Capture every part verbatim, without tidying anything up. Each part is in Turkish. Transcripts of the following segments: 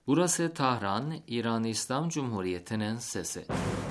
Burası Tahran, İran İslam Cumhuriyeti'nin sesi.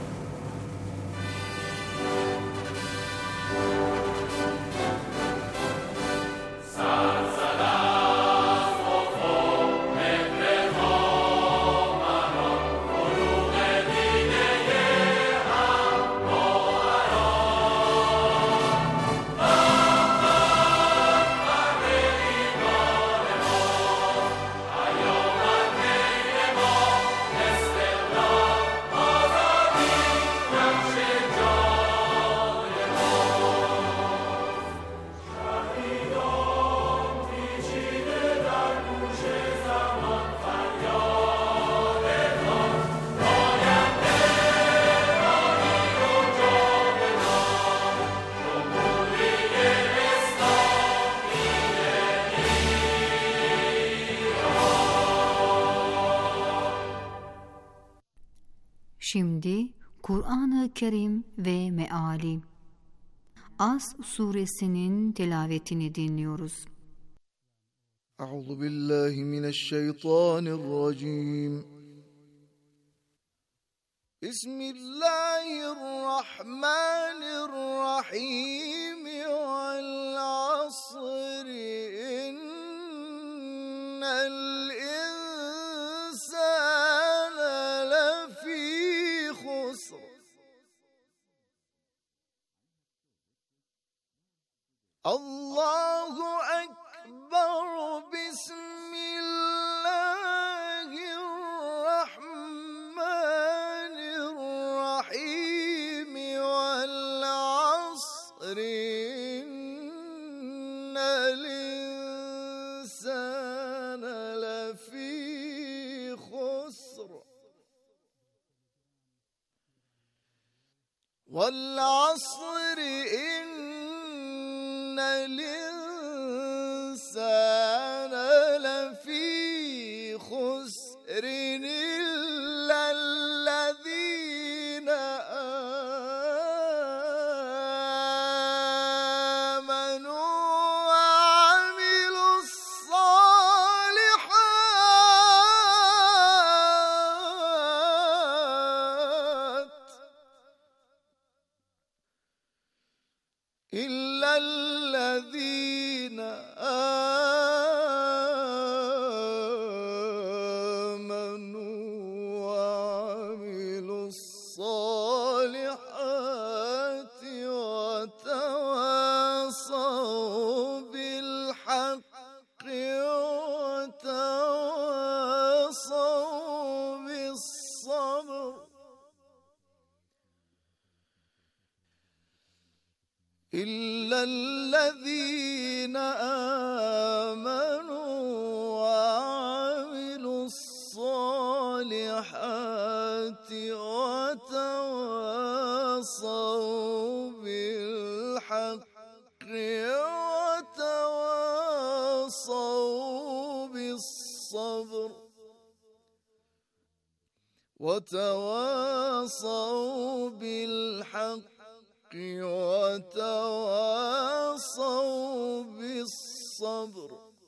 Şimdi Kur'an-ı Kerim ve Meali. As suresinin tilavetini dinliyoruz. Euzu billahi mineşşeytanirracim. Bismillahirrahmanirrahim. Vel asri innel insane lefî husr. Allahu ekber. Bismillahirrahmanirrahim. Vel asri innel insane lefî husr. Vel asri innel insane lefî husrin illellezîne âmenû ve amilussâlihât illellezîne âmenû ve amilussâlihât ve tevâsav bilhakkı ve tevâsav bissabr. İllellezîne âmenû ve amilussâlihâti ve tevâsav bilhakkı ve tevâsav bissabr. Ve tevâsav bilhakkı وَتَوَاصَوْا بِالصَّبْرِ.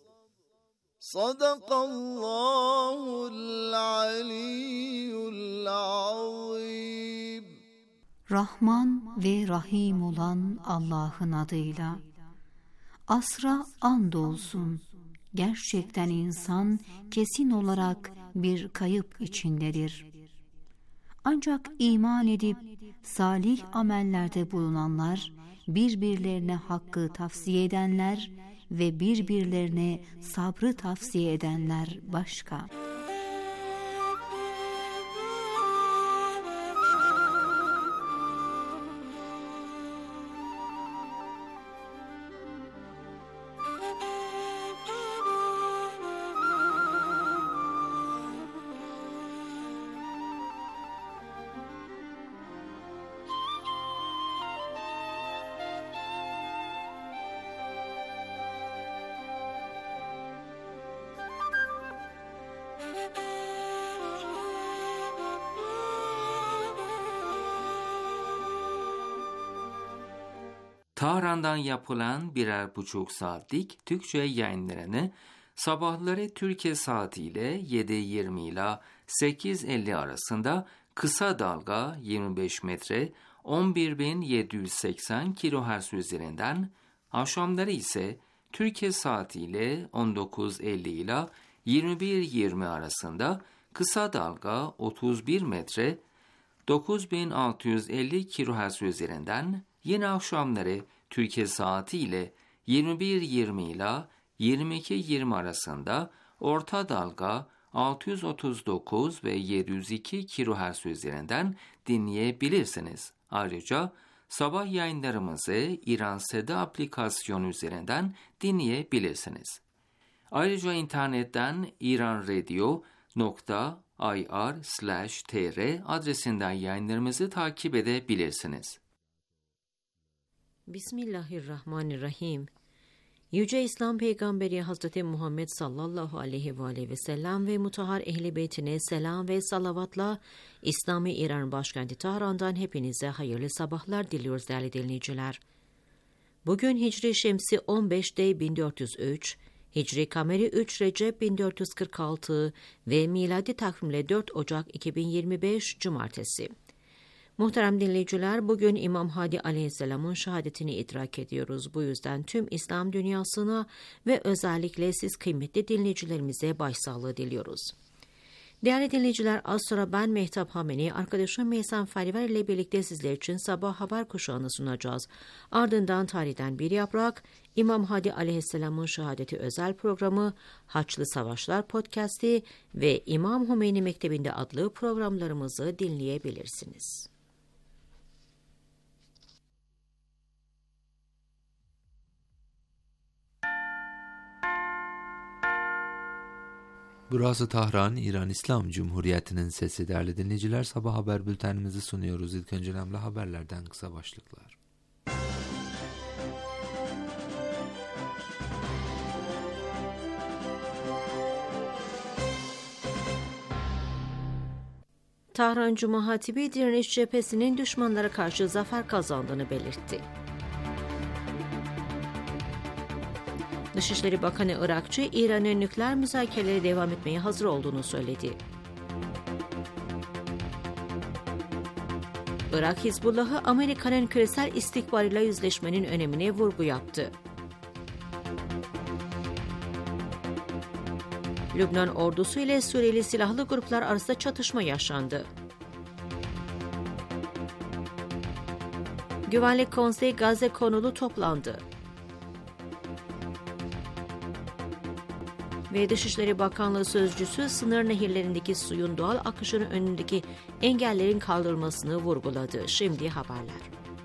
Sadakallahul aliyyul azim. Rahman ve Rahim olan Allah'ın adıyla. Asra andolsun. Gerçekten insan kesin olarak bir kayıp içindedir. Ancak iman edip salih amellerde bulunanlar, birbirlerine hakkı tavsiye edenler ve birbirlerine sabrı tavsiye edenler başka. Tahran'dan yapılan birer buçuk saatlik Türkçe yayınlarını Sabahları Türkiye saatiyle yedi yirmi ile sekiz elli arasında kısa dalga yirmi beş metre on bir bin yedi yüz seksen kilohertz üzerinden, akşamları ise Türkiye saatiyle on dokuz elli ile yirmi bir yirmi arasında kısa dalga otuz bir metre dokuz bin altı yüz elli kilohertz üzerinden, yine akşamları Türkiye saatiyle yirmi bir yirmi ile yirmi iki yirmi arasında orta dalga altı yüz otuz dokuz ve yedi yüz iki kilohertz üzerinden dinleyebilirsiniz. Ayrıca sabah yayınlarımızı İran Seda aplikasyonu üzerinden dinleyebilirsiniz. Ayrıca internetten iranradio nokta ir slash tr adresinden yayınlarımızı takip edebilirsiniz. Bismillahirrahmanirrahim. Yüce İslam Peygamberi Hazreti Muhammed sallallahu aleyhi ve aleyhi ve sellem ve mutahhar ehl-i beytine selam ve salavatla İslami İran başkenti Tahran'dan hepinize hayırlı sabahlar diliyoruz değerli dinleyiciler. Bugün Hicri Şemsi on beş Dey bin dört yüz üç, Hicri Kameri üç Recep bin dört yüz kırk altı ve miladi takvimle dört Ocak iki bin yirmi beş Cumartesi. Muhterem dinleyiciler, bugün İmam Hadi Aleyhisselam'ın şehadetini idrak ediyoruz. Bu yüzden tüm İslam dünyasına ve özellikle siz kıymetli dinleyicilerimize başsağlığı diliyoruz. Değerli dinleyiciler, az sonra ben Mehtap Hameni, arkadaşım Meysan Fariver ile birlikte sizler için sabah haber kuşağını sunacağız. Ardından tarihten bir yaprak, İmam Hadi Aleyhisselam'ın şehadeti özel programı, Haçlı Savaşlar podcast'i ve İmam Hümeyni Mektebi'nde adlı programlarımızı dinleyebilirsiniz. Burası Tahran, İran İslam Cumhuriyeti'nin sesi. Değerli dinleyiciler, sabah haber bültenimizi sunuyoruz. İlk önce önemli haberlerden kısa başlıklar. Tahran Cuma Hatibi direniş cephesinin düşmanlara karşı zafer kazandığını belirtti. Dışişleri Bakanı Irakçı, İran'ın nükleer müzakerelere devam etmeye hazır olduğunu söyledi. Irak Hizbullah'ı Amerika'nın küresel istikbaliyle yüzleşmenin önemine vurgu yaptı. Lübnan ordusu ile Suriyeli silahlı gruplar arasında çatışma yaşandı. Güvenlik Konseyi Gazze konulu toplandı. Ve Dışişleri Bakanlığı Sözcüsü sınır nehirlerindeki suyun doğal akışının önündeki engellerin kaldırılmasını vurguladı. Şimdi haberler.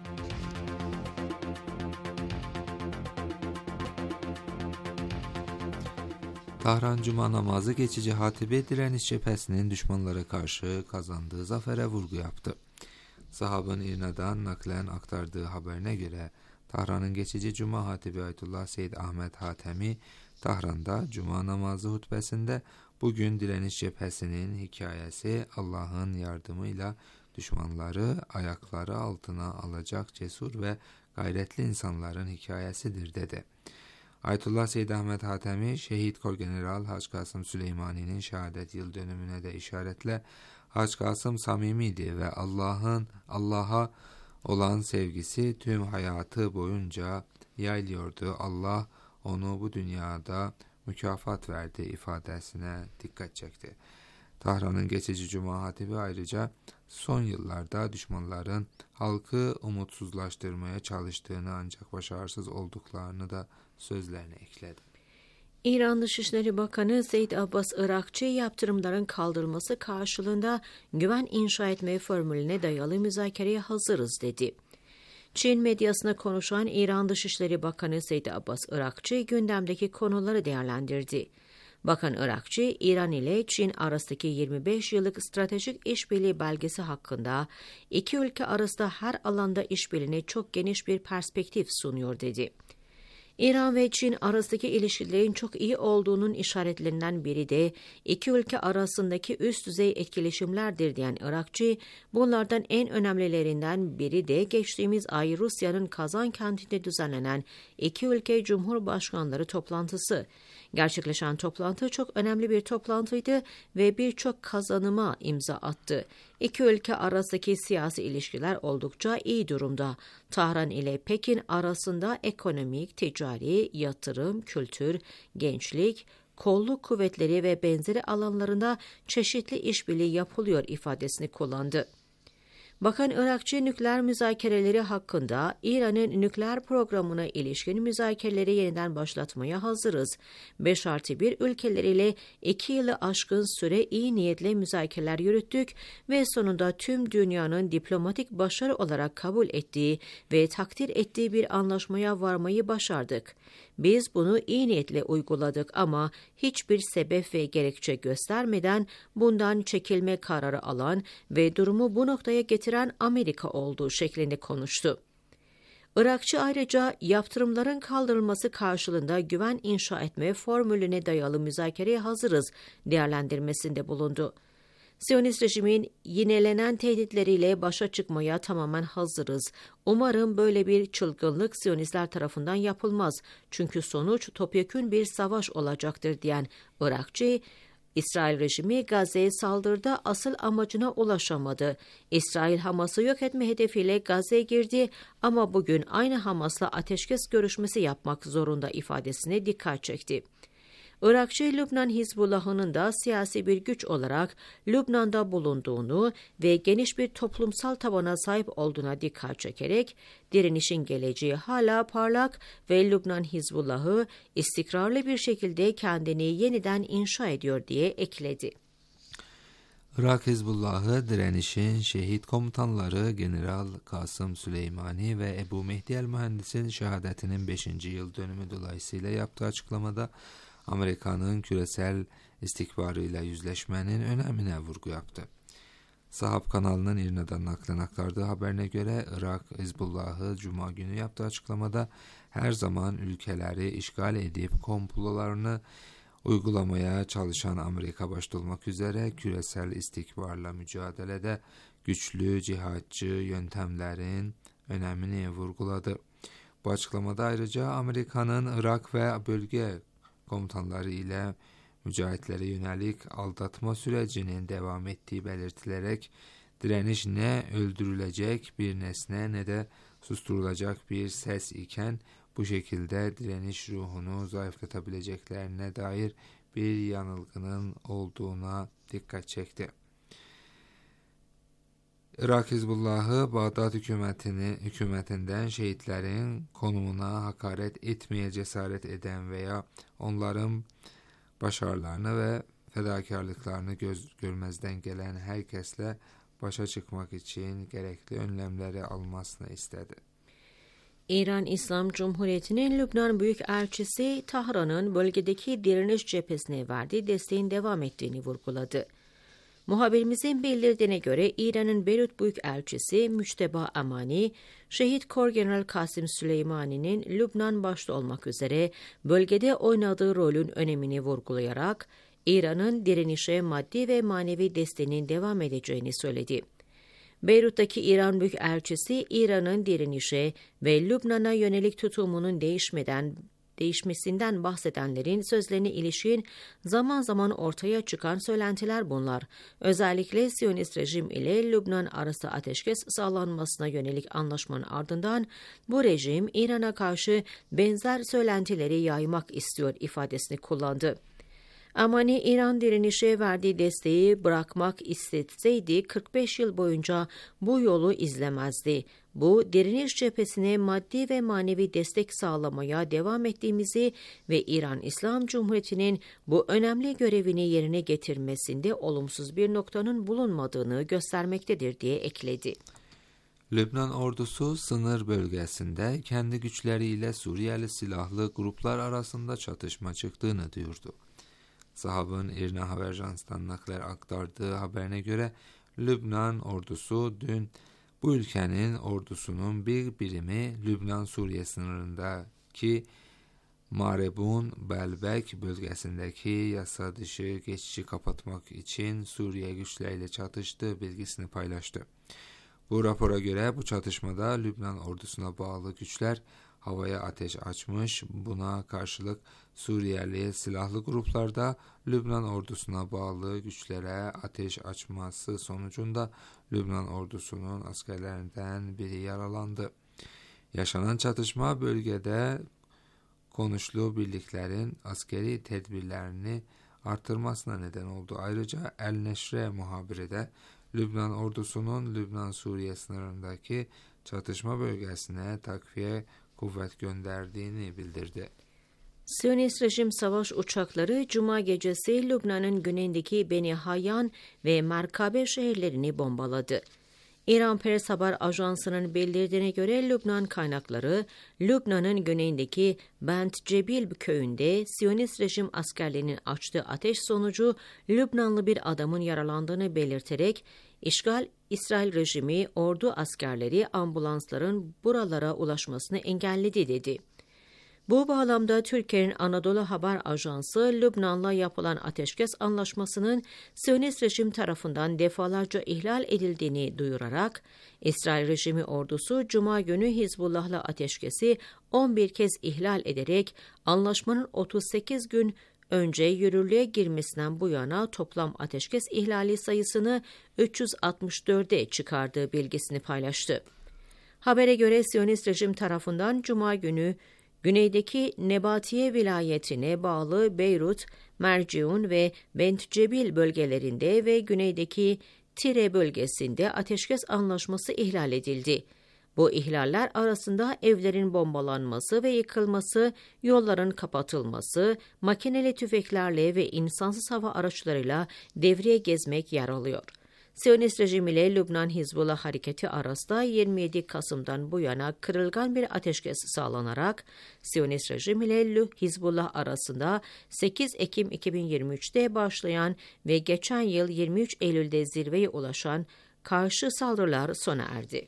Tahran Cuma namazı geçici hatibi direniş cephesinin düşmanlara karşı kazandığı zafere vurgu yaptı. Sahabın İrna'dan naklen aktardığı haberine göre Tahran'ın geçici Cuma hatibi Ayetullah Seyyid Ahmet Hatemi Tahran'da Cuma namazı hutbesinde bugün direniş cephesinin hikayesi Allah'ın yardımıyla düşmanları ayakları altına alacak cesur ve gayretli insanların hikayesidir dedi. Ayetullah Seyyid Ahmet Hatemi, Şehit Korgeneral Hacı Kasım Süleymani'nin şehadet yıl dönümüne de işaretle Hacı Kasım samimiydi ve Allah'ın Allah'a olan sevgisi tüm hayatı boyunca yayılıyordu. Allah onu bu dünyada mükafat verdi ifadesine dikkat çekti. Tahran'ın geçici Cuma hatibi ayrıca son yıllarda düşmanların halkı umutsuzlaştırmaya çalıştığını ancak başarısız olduklarını da sözlerine ekledi. İran Dışişleri Bakanı Zeyd Abbas Irakçı, yaptırımların kaldırılması karşılığında güven inşa etme formülüne dayalı müzakereye hazırız dedi. Çin medyasına konuşan İran Dışişleri Bakanı Zeyd Abbas Irakçı gündemdeki konuları değerlendirdi. Bakan Irakçı, İran ile Çin arasındaki yirmi beş yıllık stratejik işbirliği belgesi hakkında iki ülke arasında her alanda işbirliğine çok geniş bir perspektif sunuyor dedi. İran ve Çin arasındaki ilişkilerin çok iyi olduğunun işaretlerinden biri de iki ülke arasındaki üst düzey etkileşimlerdir diyen Irakçı, bunlardan en önemlilerinden biri de geçtiğimiz ay Rusya'nın Kazan kentinde düzenlenen iki ülke Cumhurbaşkanları toplantısı. Gerçekleşen toplantı çok önemli bir toplantıydı ve birçok kazanıma imza attı. İki ülke arasındaki siyasi ilişkiler oldukça iyi durumda. Tahran ile Pekin arasında ekonomik, ticari, yatırım, kültür, gençlik, kolluk kuvvetleri ve benzeri alanlarında çeşitli işbirliği yapılıyor ifadesini kullandı. Bakan Irakçı nükleer müzakereleri hakkında İran'ın nükleer programına ilişkin müzakereleri yeniden başlatmaya hazırız. beş artı bir ülkeleriyle iki yılı aşkın süre iyi niyetle müzakereler yürüttük ve sonunda tüm dünyanın diplomatik başarı olarak kabul ettiği ve takdir ettiği bir anlaşmaya varmayı başardık. Biz bunu iyi niyetle uyguladık ama hiçbir sebep ve gerekçe göstermeden bundan çekilme kararı alan ve durumu bu noktaya getiren Amerika olduğu şeklinde konuştu. Irakçı ayrıca yaptırımların kaldırılması karşılığında güven inşa etme formülüne dayalı müzakereye hazırız değerlendirmesinde bulundu. Siyonist rejimin yinelenen tehditleriyle başa çıkmaya tamamen hazırız. Umarım böyle bir çılgınlık Siyonistler tarafından yapılmaz. Çünkü sonuç topyekün bir savaş olacaktır diyen Irakçı, İsrail rejimi Gazze'ye saldırıda asıl amacına ulaşamadı. İsrail Hamas'ı yok etme hedefiyle Gazze'ye girdi ama bugün aynı Hamas'la ateşkes görüşmesi yapmak zorunda ifadesine dikkat çekti. Irakçı Lübnan Hizbullah'ının da siyasi bir güç olarak Lübnan'da bulunduğunu ve geniş bir toplumsal tabana sahip olduğuna dikkat çekerek direnişin geleceği hala parlak ve Lübnan Hizbullah'ı istikrarlı bir şekilde kendini yeniden inşa ediyor diye ekledi. Irak Hizbullah'ı direnişin şehit komutanları General Kasım Süleymani ve Ebu Mehdi el-Mühendis'in şehadetinin beşinci yıl dönümü dolayısıyla yaptığı açıklamada Amerika'nın küresel istikbarıyla yüzleşmenin önemine vurgu yaptı. Sahab kanalının İrna'dan naklen aktardığı haberine göre Irak Hizbullah'ı Cuma günü yaptığı açıklamada her zaman ülkeleri işgal edip komplolarını uygulamaya çalışan Amerika başta olmak üzere küresel istikbarla mücadelede güçlü cihatçı yöntemlerin önemini vurguladı. Bu açıklamada ayrıca Amerika'nın Irak ve bölge komutanları ile mücahitlere yönelik aldatma sürecinin devam ettiği belirtilerek direniş ne öldürülecek bir nesne ne de susturulacak bir ses iken bu şekilde direniş ruhunu zayıflatabileceklerine dair bir yanılgının olduğuna dikkat çekti. Irak Hizbullah'ı Bağdat hükümetini, hükümetinden şehitlerin konumuna hakaret etmeye cesaret eden veya onların başarılarını ve fedakarlıklarını göz görmezden gelen herkesle başa çıkmak için gerekli önlemleri almasını istedi. İran İslam Cumhuriyeti'nin Lübnan Büyükelçisi Tahran'ın bölgedeki direniş cephesine verdiği desteğin devam ettiğini vurguladı. Muhabirimizin bildirdiğine göre İran'ın Beyrut Büyükelçisi Müçteba Amani, Şehit Korgeneral Kasım Süleymani'nin Lübnan başta olmak üzere bölgede oynadığı rolün önemini vurgulayarak İran'ın direnişe maddi ve manevi desteğinin devam edeceğini söyledi. Beyrut'taki İran Büyükelçisi, İran'ın direnişe ve Lübnan'a yönelik tutumunun değişmeden değişmesinden bahsedenlerin sözlerine ilişkin zaman zaman ortaya çıkan söylentiler bunlar. Özellikle Siyonist rejim ile Lübnan arasında ateşkes sağlanmasına yönelik anlaşmanın ardından bu rejim İran'a karşı benzer söylentileri yaymak istiyor ifadesini kullandı. Amani, İran direnişe verdiği desteği bırakmak istetseydi kırk beş yıl boyunca bu yolu izlemezdi. Bu, direniş cephesine maddi ve manevi destek sağlamaya devam ettiğimizi ve İran İslam Cumhuriyeti'nin bu önemli görevini yerine getirmesinde olumsuz bir noktanın bulunmadığını göstermektedir diye ekledi. Lübnan ordusu sınır bölgesinde kendi güçleriyle Suriyeli silahlı gruplar arasında çatışma çıktığını duyurdu. Sahab'ın İrna Haber Ajansı'ndan nakler aktardığı haberine göre Lübnan ordusu dün bu ülkenin ordusunun bir birimi Lübnan-Suriye sınırındaki Marebun, Belbek bölgesindeki yasa dışı geçişi kapatmak için Suriye güçleriyle çatıştığı bilgisini paylaştı. Bu rapora göre bu çatışmada Lübnan ordusuna bağlı güçler havaya ateş açmış. Buna karşılık Suriyeli silahlı gruplarda Lübnan ordusuna bağlı güçlere ateş açması sonucunda Lübnan ordusunun askerlerinden biri yaralandı. Yaşanan çatışma bölgede konuşlu birliklerin askeri tedbirlerini artırmasına neden oldu. Ayrıca El Neşre muhabiri de Lübnan ordusunun Lübnan-Suriye sınırındaki çatışma bölgesine takviye kuvvet gönderdiğini bildirdi. Siyonist rejim savaş uçakları Cuma gecesi Lübnan'ın güneyindeki Beni Hayyan ve Merkabe şehirlerini bombaladı. İran Press Haber Ajansı'nın bildirdiğine göre Lübnan kaynakları, Lübnan'ın güneyindeki Bent Cebil köyünde Siyonist rejim askerlerinin açtığı ateş sonucu Lübnanlı bir adamın yaralandığını belirterek, işgal İsrail rejimi ordu askerleri ambulansların buralara ulaşmasını engelledi dedi. Bu bağlamda Türkiye'nin Anadolu Haber Ajansı, Lübnan'la yapılan ateşkes anlaşmasının Siyonist rejim tarafından defalarca ihlal edildiğini duyurarak, İsrail rejimi ordusu Cuma günü Hizbullah'la ateşkesi on bir kez ihlal ederek anlaşmanın otuz sekiz gün önce yürürlüğe girmesinden bu yana toplam ateşkes ihlali sayısını üç yüz altmış dörde çıkardığı bilgisini paylaştı. Habere göre Siyonist rejim tarafından Cuma günü güneydeki Nebatiye vilayetine bağlı Beyrut, Merciun ve Bent Cebil bölgelerinde ve güneydeki Tire bölgesinde ateşkes anlaşması ihlal edildi. Bu ihlaller arasında evlerin bombalanması ve yıkılması, yolların kapatılması, makineli tüfeklerle ve insansız hava araçlarıyla devriye gezmek yer alıyor. Siyonist rejim ile Lübnan Hizbullah hareketi arasında yirmi yedi Kasım'dan bu yana kırılgan bir ateşkes sağlanarak Siyonist rejim ile Hizbullah arasında sekiz Ekim iki bin yirmi üçte başlayan ve geçen yıl yirmi üç Eylül'de zirveye ulaşan karşı saldırılar sona erdi.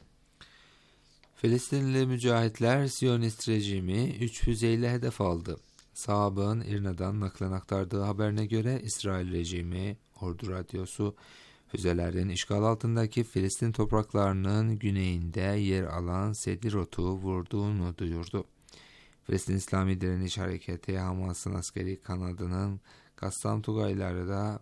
Filistinli mücahitler Siyonist rejimi üç füzeyle hedef aldı. Sahab'ın İrna'dan naklen aktardığı haberine göre İsrail rejimi, Ordu Radyosu, füzelerin işgal altındaki Filistin topraklarının güneyinde yer alan Sedirot'u vurduğunu duyurdu. Filistin İslami Direniş Hareketi Hamas'ın askeri kanadının Kassam Tugayları da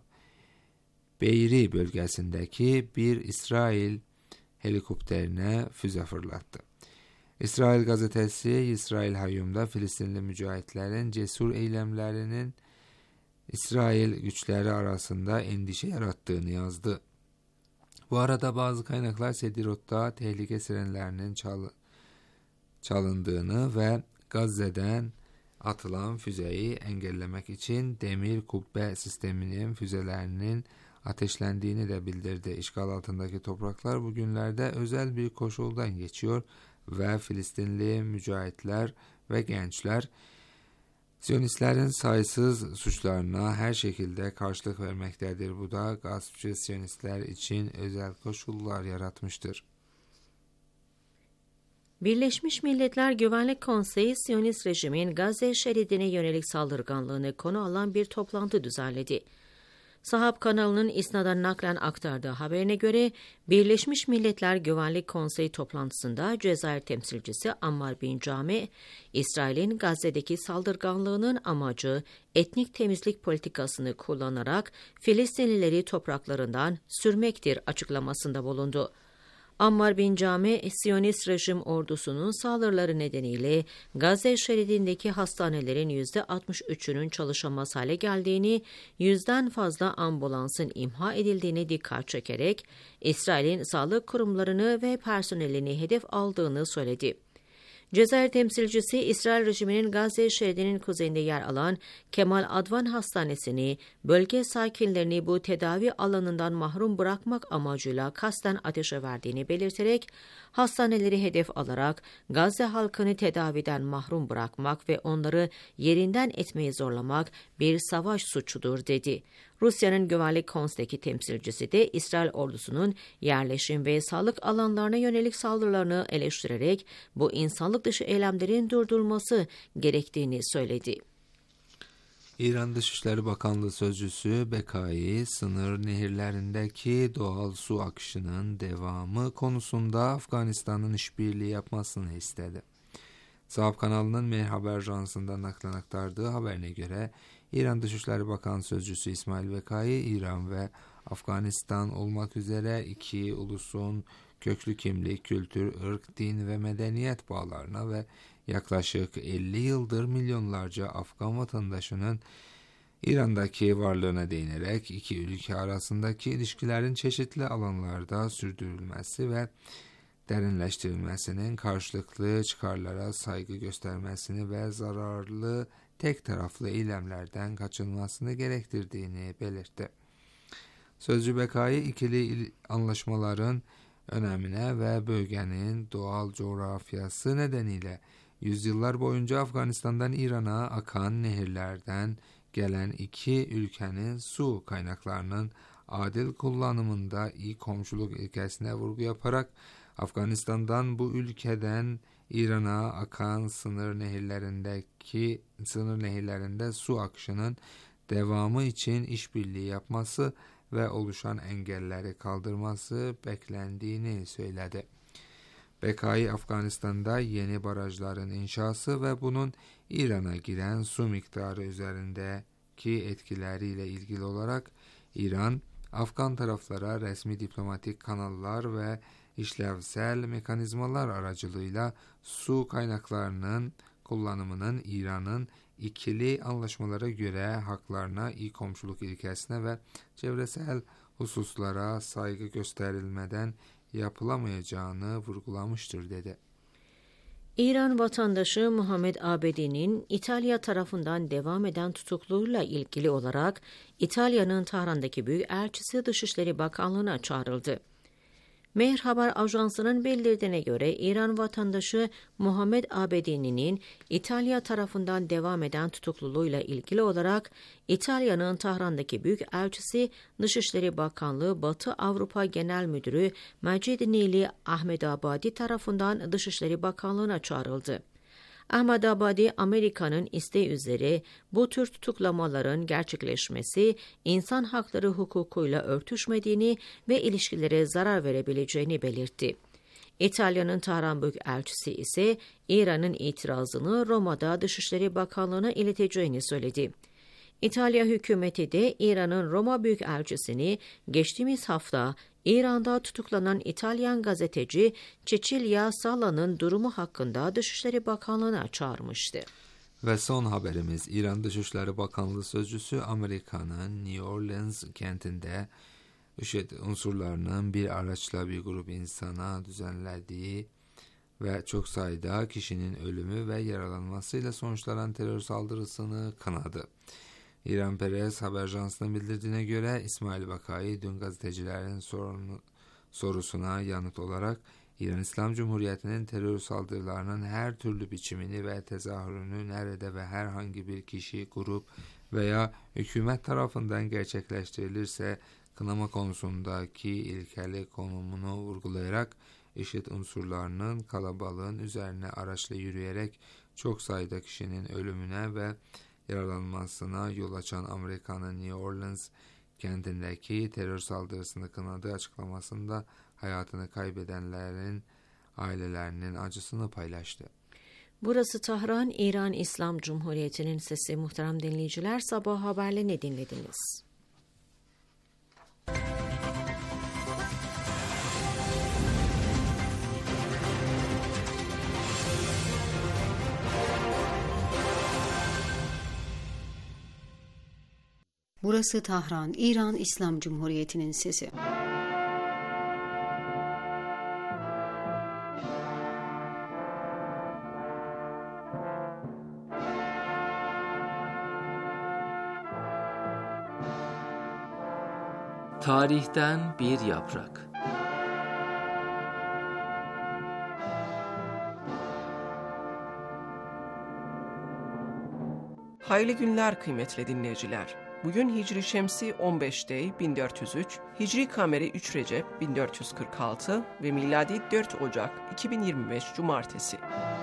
Beyri bölgesindeki bir İsrail helikopterine füze fırlattı. İsrail gazetesi İsrail Hayyum'da Filistinli mücahitlerin cesur eylemlerinin İsrail güçleri arasında endişe yarattığını yazdı. Bu arada bazı kaynaklar Sedirot'ta tehlike sirenlerinin çal çalındığını ve Gazze'den atılan füzeyi engellemek için demir kubbe sisteminin füzelerinin ateşlendiğini de bildirdi. İşgal altındaki topraklar bugünlerde özel bir koşuldan geçiyor ve Filistinli mücahitler ve gençler Siyonistlerin sayısız suçlarına her şekilde karşılık vermektedir. Bu da gaspçı Siyonistler için özel koşullar yaratmıştır. Birleşmiş Milletler Güvenlik Konseyi, Siyonist rejimin Gazze şeridine yönelik saldırganlığını konu alan bir toplantı düzenledi. Sahab kanalının İSNA'dan naklen aktardığı haberine göre Birleşmiş Milletler Güvenlik Konseyi toplantısında Cezayir temsilcisi Ammar bin Came, İsrail'in Gazze'deki saldırganlığının amacı etnik temizlik politikasını kullanarak Filistinlileri topraklarından sürmektir açıklamasında bulundu. Ammar bin Came, Siyonist rejim ordusunun saldırıları nedeniyle Gazze şeridindeki hastanelerin yüzde altmış üçünün çalışamaz hale geldiğini, yüzden fazla ambulansın imha edildiğini dikkat çekerek, İsrail'in sağlık kurumlarını ve personelini hedef aldığını söyledi. Cezayir temsilcisi, İsrail rejiminin Gazze şeridinin kuzeyinde yer alan Kemal Advan Hastanesi'ni, bölge sakinlerini bu tedavi alanından mahrum bırakmak amacıyla kasten ateşe verdiğini belirterek, hastaneleri hedef alarak Gazze halkını tedaviden mahrum bırakmak ve onları yerinden etmeyi zorlamak bir savaş suçudur dedi. Rusya'nın Güvenlik Konseyi'ndeki temsilcisi de İsrail ordusunun yerleşim ve sağlık alanlarına yönelik saldırılarını eleştirerek bu insanlık dışı eylemlerin durdurulması gerektiğini söyledi. İran Dışişleri Bakanlığı Sözcüsü Bekai, sınır nehirlerindeki doğal su akışının devamı konusunda Afganistan'ın işbirliği yapmasını istedi. Sahab kanalının Mehr Haber Ajansı'ndan naklen aktardığı haberine göre, İran Dışişleri Bakan Sözcüsü İsmail Bekai, İran ve Afganistan olmak üzere iki ulusun köklü kimlik, kültür, ırk, din ve medeniyet bağlarına ve yaklaşık elli yıldır milyonlarca Afgan vatandaşının İran'daki varlığına değinerek iki ülke arasındaki ilişkilerin çeşitli alanlarda sürdürülmesi ve derinleştirilmesinin karşılıklı çıkarlara saygı göstermesini ve zararlı tek taraflı eylemlerden kaçınmasını gerektirdiğini belirtti. Sözcü Bekai, ikili anlaşmaların önemine ve bölgenin doğal coğrafyası nedeniyle yüzyıllar boyunca Afganistan'dan İran'a akan nehirlerden gelen iki ülkenin su kaynaklarının adil kullanımında iyi komşuluk ilkesine vurgu yaparak Afganistan'dan bu ülkeden İran'a akan sınır nehirlerindeki sınır nehirlerinde su akışının devamı için işbirliği yapması ve oluşan engelleri kaldırması beklendiğini söyledi. Bekai, Afganistan'da yeni barajların inşası ve bunun İran'a giden su miktarı üzerindeki etkileriyle ilgili olarak İran, Afgan taraflara resmi diplomatik kanallar ve işlevsel mekanizmalar aracılığıyla su kaynaklarının kullanımının İran'ın ikili anlaşmalara göre haklarına, iyi komşuluk ilkesine ve çevresel hususlara saygı gösterilmeden yapılamayacağını vurgulamıştır dedi. İran vatandaşı Muhammed Abedi'nin İtalya tarafından devam eden tutukluluğuyla ilgili olarak İtalya'nın Tahran'daki Büyükelçisi Dışişleri Bakanlığı'na çağrıldı. Mehr Haber Ajansı'nın bildirdiğine göre İran vatandaşı Muhammed Abedi'nin İtalya tarafından devam eden tutukluluğuyla ilgili olarak İtalya'nın Tahran'daki Büyükelçisi Dışişleri Bakanlığı Batı Avrupa Genel Müdürü Macid Nili Ahmedabadi tarafından Dışişleri Bakanlığı'na çağrıldı. Ahmedabadi, Amerika'nın isteği üzere bu tür tutuklamaların gerçekleşmesi insan hakları hukukuyla örtüşmediğini ve ilişkilere zarar verebileceğini belirtti. İtalya'nın Tahran Büyükelçisi ise İran'ın itirazını Roma'da Dışişleri Bakanlığı'na ileteceğini söyledi. İtalya hükümeti de İran'ın Roma Büyükelçisini geçtiğimiz hafta İran'da tutuklanan İtalyan gazeteci Cecilia Sala'nın durumu hakkında Dışişleri Bakanlığı'na çağırmıştı. Ve son haberimiz, İran Dışişleri Bakanlığı Sözcüsü Amerika'nın New Orleans kentinde IŞİD unsurlarının bir araçla bir grup insana düzenlediği ve çok sayıda kişinin ölümü ve yaralanmasıyla sonuçlanan terör saldırısını kınadı. İran Press Haber Ajansı'nın bildirdiğine göre İsmail Bekai dün gazetecilerin sorunu, sorusuna yanıt olarak İran İslam Cumhuriyeti'nin terör saldırılarının her türlü biçimini ve tezahürünü nerede ve herhangi bir kişi, grup veya hükümet tarafından gerçekleştirilirse kınama konusundaki ilkeli konumunu vurgulayarak IŞİD unsurlarının kalabalığın üzerine araçla yürüyerek çok sayıda kişinin ölümüne ve yaralanmasına yol açan Amerika'nın New Orleans kentindeki terör saldırısını kınadığı açıklamasında hayatını kaybedenlerin ailelerinin acısını paylaştı. Burası Tahran, İran İslam Cumhuriyeti'nin sesi. Muhterem dinleyiciler, sabah haberlerini dinlediniz. Burası Tahran, İran İslam Cumhuriyeti'nin sesi. Tarihten bir yaprak. Hayırlı günler kıymetli dinleyiciler. Bugün Hicri Şemsi on beş Dey bin dört yüz üç, Hicri Kameri üç Recep bin dört yüz kırk altı ve miladi dört Ocak iki bin yirmi beş Cumartesi.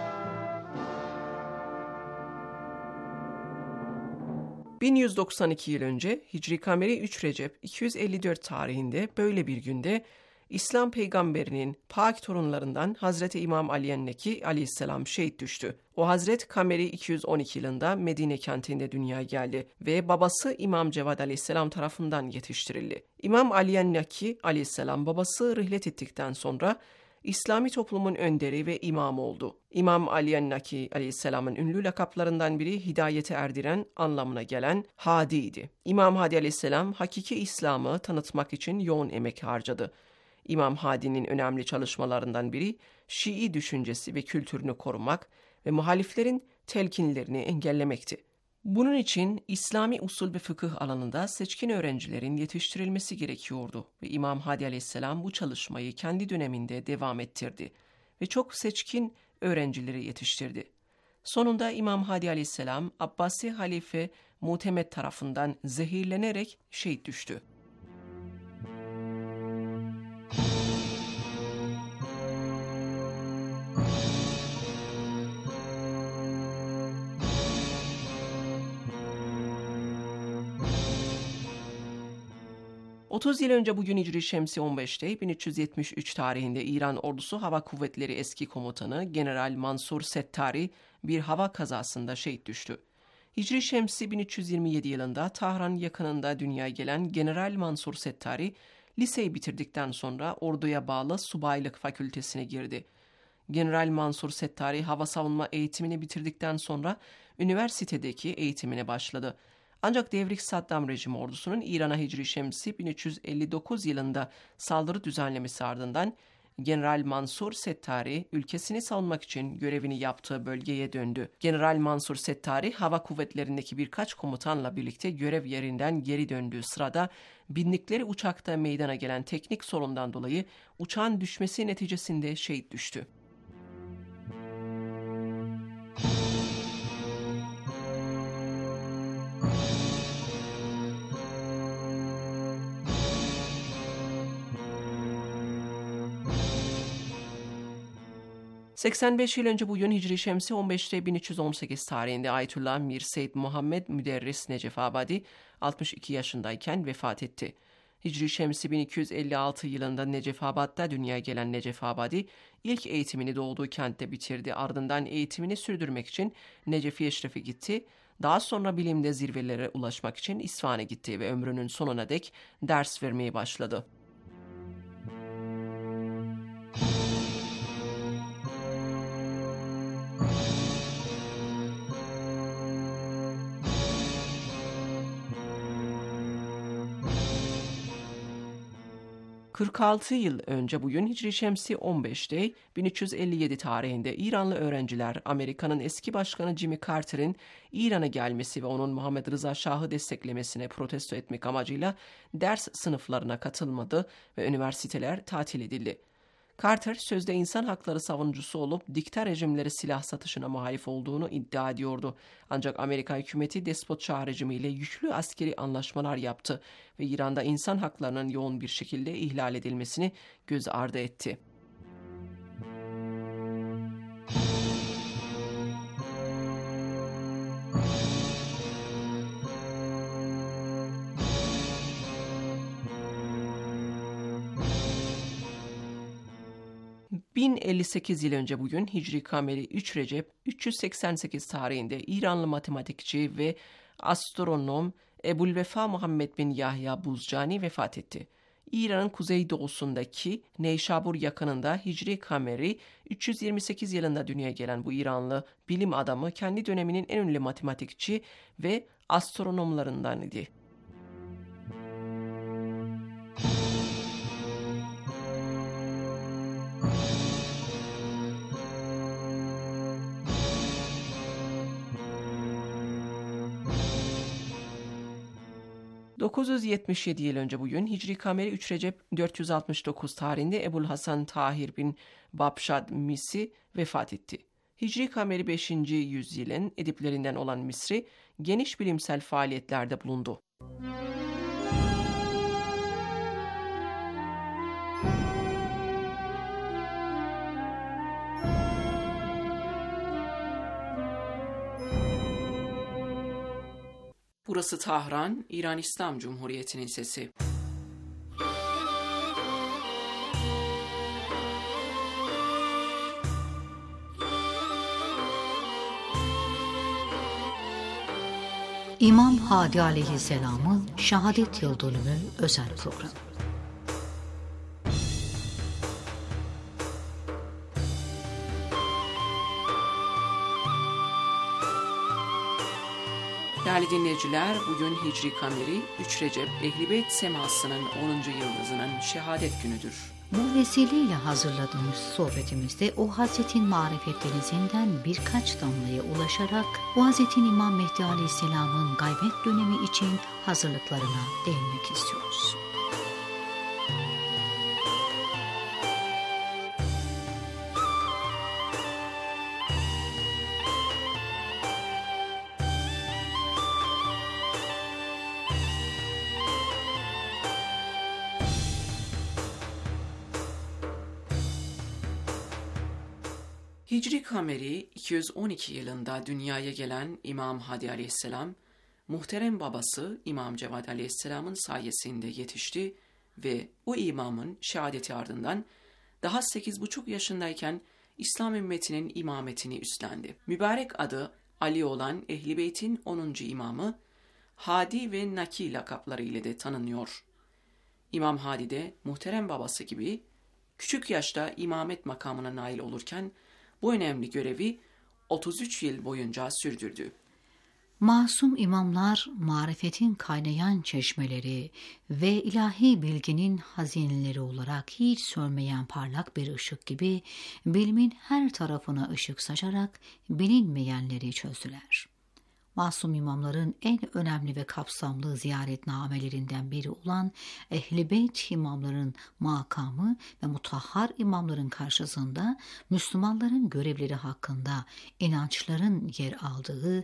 bin yüz doksan iki yıl önce Hicri Kameri üç Recep iki yüz elli dört tarihinde böyle bir günde İslam peygamberinin pak torunlarından Hazreti İmam Ali Enneki aleyhisselam şehit düştü. O Hazret Kameri iki yüz on iki yılında Medine kentinde dünyaya geldi ve babası İmam Cevad aleyhisselam tarafından yetiştirildi. İmam Ali Enneki aleyhisselam babası rihlet ettikten sonra İslami toplumun önderi ve imamı oldu. İmam Ali Enneki aleyhisselamın ünlü lakaplarından biri hidayete erdiren anlamına gelen Hadi'ydi. İmam Hadi aleyhisselam hakiki İslam'ı tanıtmak için yoğun emek harcadı. İmam Hadi'nin önemli çalışmalarından biri Şii düşüncesi ve kültürünü korumak ve muhaliflerin telkinlerini engellemekti. Bunun için İslami usul ve fıkıh alanında seçkin öğrencilerin yetiştirilmesi gerekiyordu ve İmam Hadi aleyhisselam bu çalışmayı kendi döneminde devam ettirdi ve çok seçkin öğrencileri yetiştirdi. Sonunda İmam Hadi aleyhisselam Abbasi halife Mutemet tarafından zehirlenerek şehit düştü. otuz yıl önce bugün Hicri Şemsi on beşte bin üç yüz yetmiş üç tarihinde İran Ordusu Hava Kuvvetleri eski komutanı General Mansur Settari bir hava kazasında şehit düştü. Hicri Şemsi bin üç yüz yirmi yedi yılında Tahran yakınında dünyaya gelen General Mansur Settari liseyi bitirdikten sonra orduya bağlı subaylık fakültesine girdi. General Mansur Settari hava savunma eğitimini bitirdikten sonra üniversitedeki eğitimine başladı. Ancak devrik Saddam rejimi ordusunun İran'a Hicri Şemsi bin üç yüz elli dokuz yılında saldırı düzenlemesi ardından General Mansur Settari ülkesini savunmak için görevini yaptığı bölgeye döndü. General Mansur Settari hava kuvvetlerindeki birkaç komutanla birlikte görev yerinden geri döndüğü sırada binlikleri uçakta meydana gelen teknik sorundan dolayı uçağın düşmesi neticesinde şehit düştü. seksen beş yıl önce bugün Hicri Şemsi on beşte bin üç yüz on sekiz tarihinde Ayetullah Mir Seyyid Muhammed Müderris Necefabadi altmış iki yaşındayken vefat etti. Hicri Şemsi bin iki yüz elli altı yılında Necefabad'da dünyaya gelen Necefabadi ilk eğitimini doğduğu kentte bitirdi. Ardından eğitimini sürdürmek için Necef-i Eşref'e gitti. Daha sonra bilimde zirvelere ulaşmak için İsfahan'a gitti ve ömrünün sonuna dek ders vermeye başladı. kırk altı yıl önce bugün Hicri Şemsi on beşte bin üç yüz elli yedi tarihinde İranlı öğrenciler Amerika'nın eski başkanı Jimmy Carter'in İran'a gelmesi ve onun Muhammed Rıza Şah'ı desteklemesine protesto etmek amacıyla ders sınıflarına katılmadı ve üniversiteler tatil edildi. Carter sözde insan hakları savunucusu olup dikta rejimleri silah satışına muhalif olduğunu iddia ediyordu. Ancak Amerika hükümeti despot Şah rejimiyle yüklü askeri anlaşmalar yaptı ve İran'da insan haklarının yoğun bir şekilde ihlal edilmesini göz ardı etti. bin elli sekiz yıl önce bugün Hicri Kameri üç Recep üç yüz seksen sekiz tarihinde İranlı matematikçi ve astronom Ebu'l-Vefa Muhammed bin Yahya Buzcani vefat etti. İran'ın kuzeydoğusundaki Neyşabur yakınında Hicri Kameri üç yüz yirmi sekiz yılında dünyaya gelen bu İranlı bilim adamı kendi döneminin en ünlü matematikçi ve astronomlarından idi. dokuz yüz yetmiş yedi yıl önce bugün Hicri Kameri üç Recep dört yüz altmış dokuz tarihinde Ebu'l-Hasan Tahir bin Babşad Misi vefat etti. Hicri kameri beşinci yüzyılın ediplerinden olan Misri, geniş bilimsel faaliyetlerde bulundu. Burası Tahran, İran İslam Cumhuriyeti'nin sesi. İmam Hadi Aleyhisselam'ın Şehadet Yıl Dönümü özel programı. Değerli dinleyiciler, bugün Hicri kameri üç Recep Ehl-i semasının onuncu yıldızının şehadet günüdür. Bu vesileyle hazırladığımız sohbetimizde o Hazretin marifet denizinden birkaç damlaya ulaşarak o Hazretin İmam Mehdi Aleyhisselam'ın gaybet dönemi için hazırlıklarına değinmek istiyoruz. Hicri kameri iki yüz on iki yılında dünyaya gelen İmam Hadi Aleyhisselam, muhterem babası İmam Cevad Aleyhisselam'ın sayesinde yetişti ve o imamın şehadeti ardından daha sekiz buçuk yaşındayken İslam ümmetinin imametini üstlendi. Mübarek adı Ali olan Ehl-i Beyt'in onuncu imamı, Hadi ve Naki lakapları ile de tanınıyor. İmam Hadi de muhterem babası gibi küçük yaşta imamet makamına nail olurken bu önemli görevi otuz üç yıl boyunca sürdürdü. Masum imamlar, marifetin kaynayan çeşmeleri ve ilahi bilginin hazineleri olarak hiç sönmeyen parlak bir ışık gibi bilimin her tarafına ışık saçarak bilinmeyenleri çözdüler. Masum imamların en önemli ve kapsamlı ziyaretnamelerinden biri olan Ehl-i Beyt imamların makamı ve mutahhar imamların karşısında Müslümanların görevleri hakkında inançların yer aldığı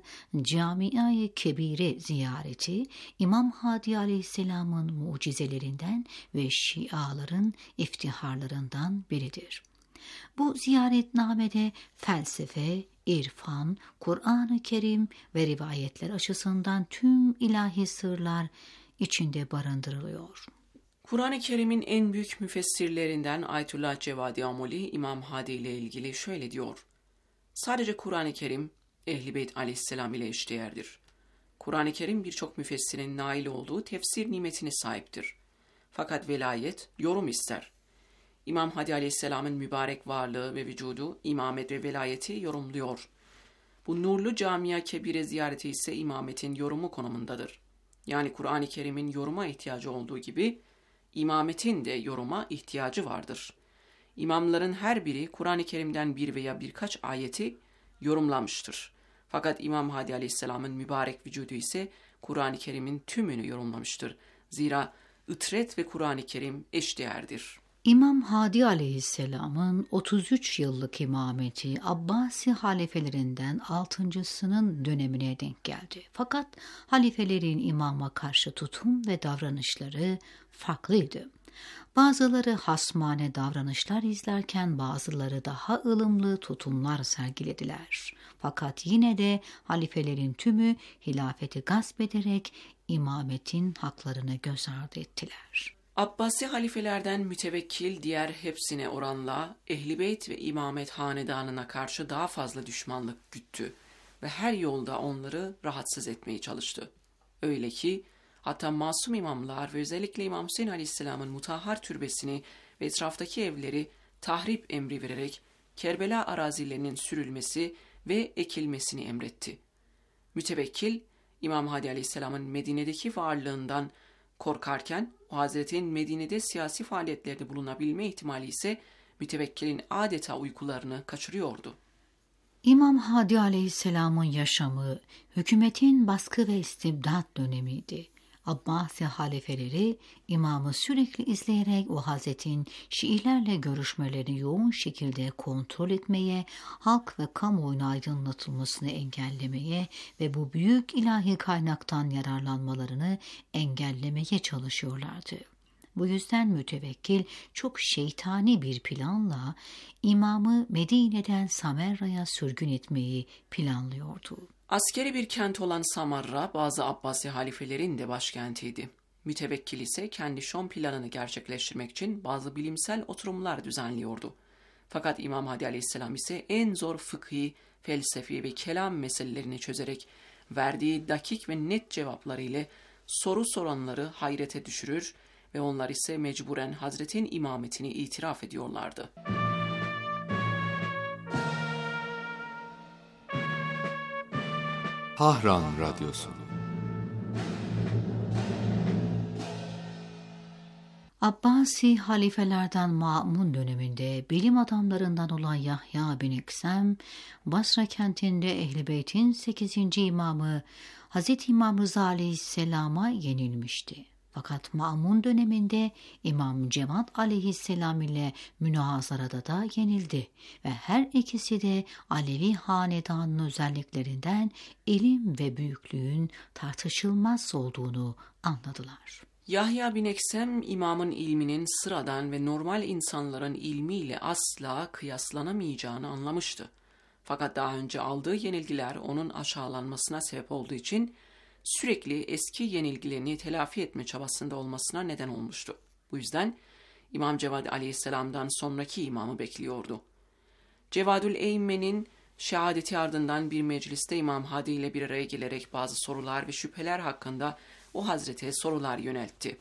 Camia-i Kebire ziyareti, İmam Hadi Aleyhisselam'ın mucizelerinden ve şiaların iftiharlarından biridir. Bu ziyaretnamede felsefe, İrfan, Kur'an-ı Kerim ve rivayetler açısından tüm ilahi sırlar içinde barındırılıyor. Kur'an-ı Kerim'in en büyük müfessirlerinden Ayetullah Cevadi Amoli, İmam Hadi ile ilgili şöyle diyor: Sadece Kur'an-ı Kerim, Ehl-i Beyt aleyhisselam ile eşdeğerdir. Kur'an-ı Kerim birçok müfessirin nail olduğu tefsir nimetine sahiptir. Fakat velayet yorum ister. İmam Hadi Aleyhisselam'ın mübarek varlığı ve vücudu, imamet ve velayeti yorumluyor. Bu nurlu Camia Kebire ziyareti ise imametin yorumu konumundadır. Yani Kur'an-ı Kerim'in yoruma ihtiyacı olduğu gibi, imametin de yoruma ihtiyacı vardır. İmamların her biri Kur'an-ı Kerim'den bir veya birkaç ayeti yorumlamıştır. Fakat İmam Hadi Aleyhisselam'ın mübarek vücudu ise Kur'an-ı Kerim'in tümünü yorumlamıştır. Zira ıtret ve Kur'an-ı Kerim eşdeğerdir. İmam Hadi Aleyhisselam'ın otuz üç yıllık imameti Abbasi halifelerinden altıncısının dönemine denk geldi. Fakat halifelerin imama karşı tutum ve davranışları farklıydı. Bazıları hasmane davranışlar izlerken bazıları daha ılımlı tutumlar sergilediler. Fakat yine de halifelerin tümü hilafeti gasp ederek imametin haklarını göz ardı ettiler. Abbasi halifelerden mütevekkil diğer hepsine oranla Ehl-i Beyt ve İmamet hanedanına karşı daha fazla düşmanlık güttü ve her yolda onları rahatsız etmeye çalıştı. Öyle ki hatta masum imamlar ve özellikle İmam Hüseyin Aleyhisselam'ın mutahhar türbesini ve etraftaki evleri tahrip emri vererek Kerbela arazilerinin sürülmesi ve ekilmesini emretti. Mütevekkil, İmam Hadi Aleyhisselam'ın Medine'deki varlığından korkarken o Hazretin Medine'de siyasi faaliyetlerde bulunabilme ihtimali ise mütevekkilin adeta uykularını kaçırıyordu. İmam Hadi Aleyhisselam'ın yaşamı hükümetin baskı ve istibdat dönemiydi. Abbasi halifeleri imamı sürekli izleyerek o Hazretin Şiilerle görüşmelerini yoğun şekilde kontrol etmeye, halk ve kamuoyuna aydınlatılmasını engellemeye ve bu büyük ilahi kaynaktan yararlanmalarını engellemeye çalışıyorlardı. Bu yüzden mütevekkil çok şeytani bir planla imamı Medine'den Samarra'ya sürgün etmeyi planlıyordu. Askeri bir kent olan Samarra bazı Abbasi halifelerin de başkentiydi. Mütevekkil ise kendi Şam planını gerçekleştirmek için bazı bilimsel oturumlar düzenliyordu. Fakat İmam Hadi Aleyhisselam ise en zor fıkhi, felsefi ve kelam meselelerini çözerek verdiği dakik ve net cevapları ile soru soranları hayrete düşürür ve onlar ise mecburen Hazretin imametini itiraf ediyorlardı. Tahran Radyosu. Abbasi halifelerden Ma'mun döneminde bilim adamlarından olan Yahya bin Eksem, Basra kentinde Ehl-i Beyt'in sekizinci imamı Hazreti İmam Rıza Aleyhisselam'a yenilmişti. Fakat Ma'mun döneminde İmam Cevat Aleyhisselam ile münazarada da yenildi ve her ikisi de Alevi hanedanının özelliklerinden ilim ve büyüklüğün tartışılmaz olduğunu anladılar. Yahya bin Eksem, imamın ilminin sıradan ve normal insanların ilmiyle asla kıyaslanamayacağını anlamıştı. Fakat daha önce aldığı yenilgiler onun aşağılanmasına sebep olduğu için sürekli eski yenilgilerini telafi etme çabasında olmasına neden olmuştu. Bu yüzden İmam Cevad Aleyhisselam'dan sonraki imamı bekliyordu. Cevadül Eymen'in şehadeti ardından bir mecliste İmam Hadi ile bir araya gelerek bazı sorular ve şüpheler hakkında o hazrete sorular yöneltti.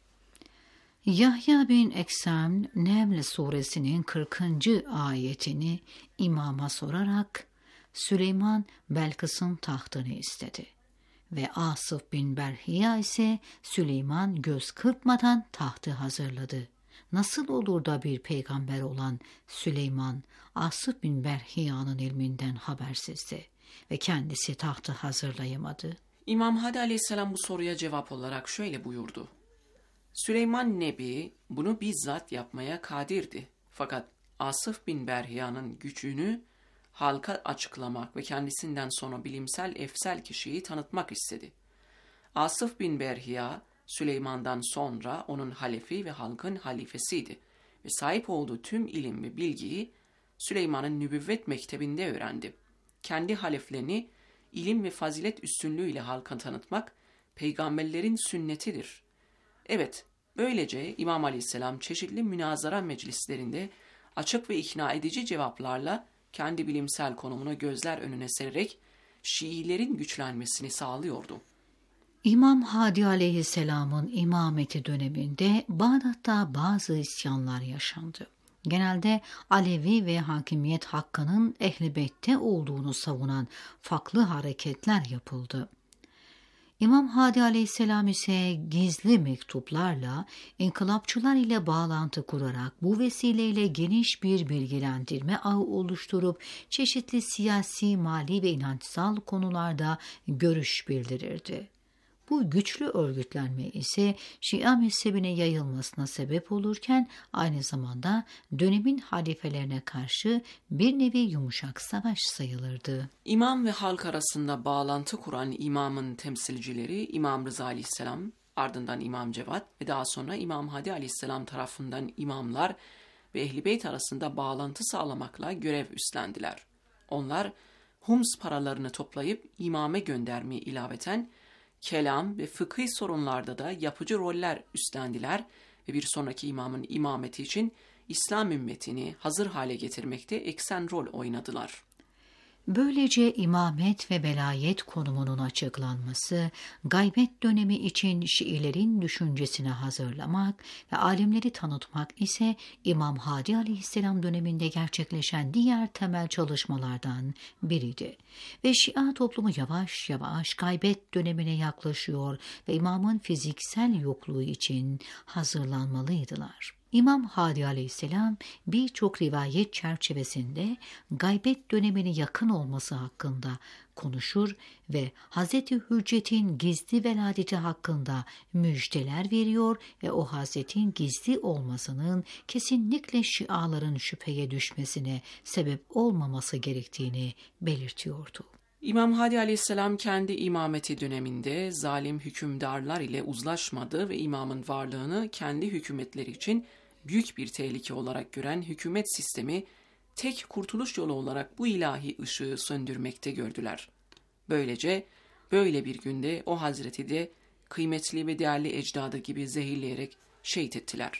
Yahya bin Eksem, Neml suresinin kırkıncı ayetini imama sorarak Süleyman Belkıs'ın tahtını istedi. Ve Asıf bin Berhiya ise Süleyman göz kırpmadan tahtı hazırladı. Nasıl olur da bir peygamber olan Süleyman, Asıf bin Berhiya'nın ilminden habersizdi ve kendisi tahtı hazırlayamadı? İmam Hadi Aleyhisselam bu soruya cevap olarak şöyle buyurdu. Süleyman Nebi bunu bizzat yapmaya kadirdi. Fakat Asıf bin Berhiya'nın gücünü halka açıklamak ve kendisinden sonra bilimsel efsel kişiyi tanıtmak istedi. Asıf bin Berhiya, Süleyman'dan sonra onun halefi ve halkın halifesiydi ve sahip olduğu tüm ilim ve bilgiyi Süleyman'ın nübüvvet mektebinde öğrendi. Kendi haleflerini ilim ve fazilet üstünlüğüyle halka tanıtmak peygamberlerin sünnetidir. Evet, böylece İmam Aleyhisselam çeşitli münazara meclislerinde açık ve ikna edici cevaplarla kendi bilimsel konumunu gözler önüne sererek Şiilerin güçlenmesini sağlıyordu. İmam Hadi Aleyhisselam'ın imameti döneminde Bağdat'ta bazı isyanlar yaşandı. Genelde Alevi ve hakimiyet hakkının Ehl-i Beyt'te olduğunu savunan farklı hareketler yapıldı. İmam Hadi Aleyhisselam ise gizli mektuplarla inkılapçılar ile bağlantı kurarak bu vesileyle geniş bir bilgilendirme ağı oluşturup çeşitli siyasi, mali ve inançsal konularda görüş bildirirdi. Bu güçlü örgütlenme ise Şia mezhebine yayılmasına sebep olurken aynı zamanda dönemin halifelerine karşı bir nevi yumuşak savaş sayılırdı. İmam ve halk arasında bağlantı kuran imamın temsilcileri İmam Rıza Aleyhisselam, ardından İmam Cevat ve daha sonra İmam Hadi Aleyhisselam tarafından imamlar ve Ehl-i Beyt arasında bağlantı sağlamakla görev üstlendiler. Onlar hums paralarını toplayıp imame göndermeyi ilaveten kelam ve fıkhi sorunlarda da yapıcı roller üstlendiler ve bir sonraki imamın imameti için İslam ümmetini hazır hale getirmekte eksen rol oynadılar. Böylece imamet ve velayet konumunun açıklanması, gaybet dönemi için Şiilerin düşüncesini hazırlamak ve alimleri tanıtmak ise İmam Hadi Aleyhisselam döneminde gerçekleşen diğer temel çalışmalardan biriydi. Ve Şia toplumu yavaş yavaş gaybet dönemine yaklaşıyor ve imamın fiziksel yokluğu için hazırlanmalıydılar. İmam Hadi Aleyhisselam birçok rivayet çerçevesinde gaybet dönemine yakın olması hakkında konuşur ve Hazreti Hüccet'in gizli veladeti hakkında müjdeler veriyor ve o Hazret'in gizli olmasının kesinlikle Şiaların şüpheye düşmesine sebep olmaması gerektiğini belirtiyordu. İmam Hadi Aleyhisselam kendi imameti döneminde zalim hükümdarlar ile uzlaşmadı ve imamın varlığını kendi hükümetleri için büyük bir tehlike olarak gören hükümet sistemi tek kurtuluş yolu olarak bu ilahi ışığı söndürmekte gördüler. Böylece böyle bir günde o hazreti de kıymetli ve değerli ecdadı gibi zehirleyerek şehit ettiler.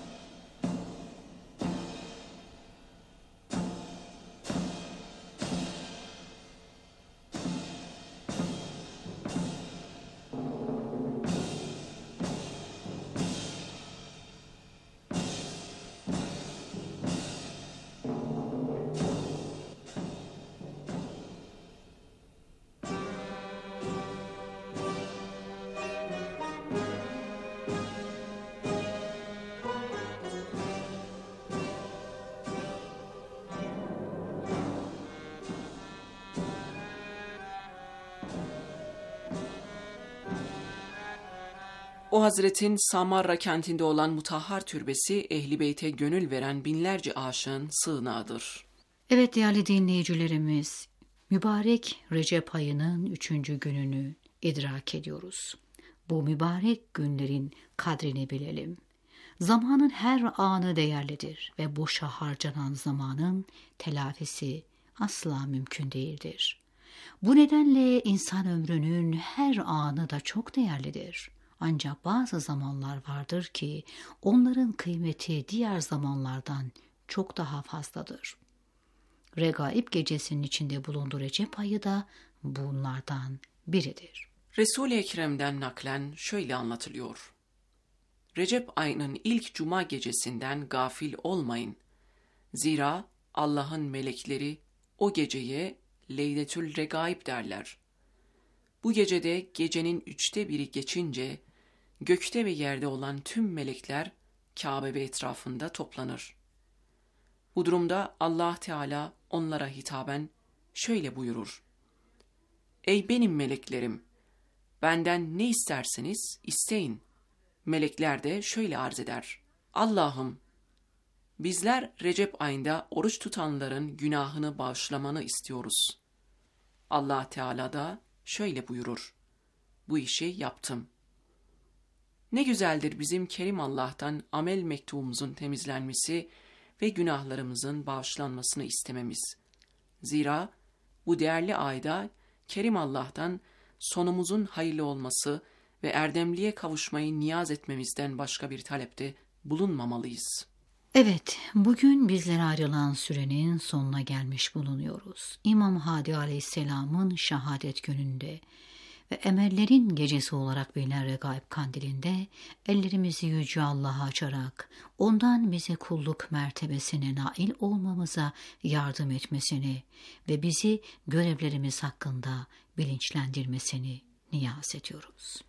O hazretin Samarra kentinde olan Mutahhar Türbesi, Ehl-i Beyt'e gönül veren binlerce aşığın sığınağıdır. Evet değerli dinleyicilerimiz, mübarek Recep ayının üçüncü gününü idrak ediyoruz. Bu mübarek günlerin kadrini bilelim. Zamanın her anı değerlidir ve boşa harcanan zamanın telafisi asla mümkün değildir. Bu nedenle insan ömrünün her anı da çok değerlidir. Ancak bazı zamanlar vardır ki onların kıymeti diğer zamanlardan çok daha fazladır. Regaib gecesinin içinde bulunduğu Recep ayı da bunlardan biridir. Resul-i Ekrem'den naklen şöyle anlatılıyor. Recep ayının ilk cuma gecesinden gafil olmayın. Zira Allah'ın melekleri o geceye Leyletül Regaib derler. Bu gecede gecenin üçte biri geçince gökte ve yerde olan tüm melekler Kabe ve etrafında toplanır. Bu durumda Allah Teala onlara hitaben şöyle buyurur. Ey benim meleklerim! Benden ne isterseniz isteyin. Melekler de şöyle arz eder. Allah'ım! Bizler Recep ayında oruç tutanların günahını bağışlamanı istiyoruz. Allah Teala da şöyle buyurur. Bu işi yaptım. Ne güzeldir bizim Kerim Allah'tan amel mektubumuzun temizlenmesi ve günahlarımızın bağışlanmasını istememiz. Zira bu değerli ayda Kerim Allah'tan sonumuzun hayırlı olması ve erdemliğe kavuşmayı niyaz etmemizden başka bir talepte bulunmamalıyız. Evet, bugün bizlere ayrılan sürenin sonuna gelmiş bulunuyoruz. İmam Hadi Aleyhisselam'ın şehadet gününde ve emellerin gecesi olarak bilinen Regaib kandilinde ellerimizi Yüce Allah'a açarak ondan bize kulluk mertebesine nail olmamıza yardım etmesini ve bizi görevlerimiz hakkında bilinçlendirmesini niyaz ediyoruz.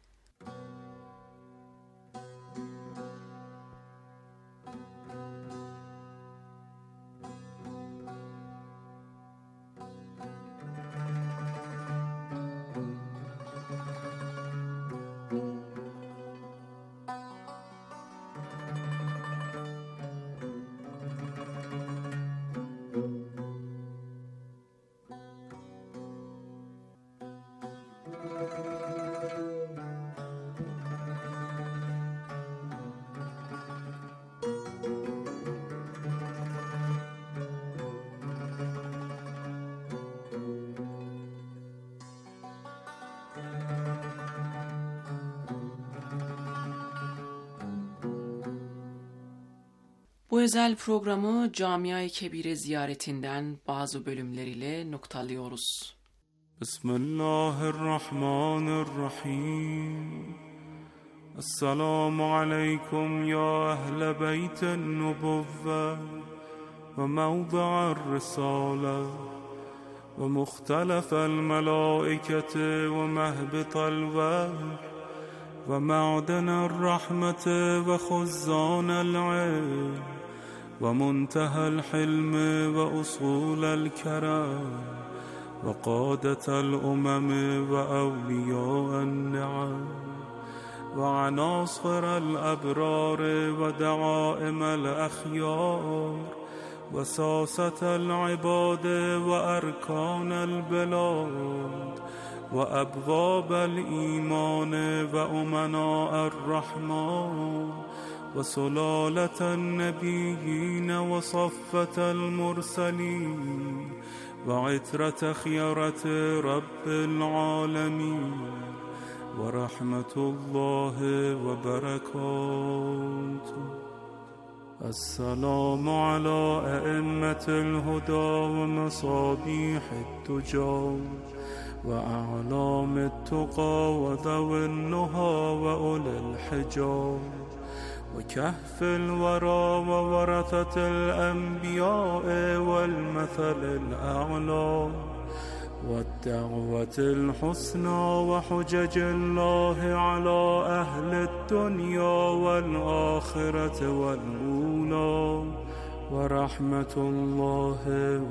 Bu özel programı Camia-i Kebire ziyaretinden bazı bölümleriyle noktalıyoruz. Bismillahirrahmanirrahim. Esselamu aleyküm ya ehle beytin nubuvve ve mevda'ar risale ve muhtelefel melaiketi ve mehbital vahy ومعدن الرحمة وخزان العلم ومنتهى الحلم وأصول الكرم وقادة الأمم وأولياء النعم وعناصر الأبرار ودعائم الأخيار وساسة العباد وأركان البلاد وأبواب الإيمان وأمناء الرحمن وسلالة النبيين وصفة المرسلين وعترة خيرة رب العالمين ورحمة الله وبركاته. السلام على أئمة الهدى ومصابيح التجار وأعلام التقى وذوي النهى وأولي الحجاب وكهف الورى وورثة الأنبياء والمثل الأعلى والدعوة الحسنى وحجج الله على أهل الدنيا والآخرة والأولى ورحمة الله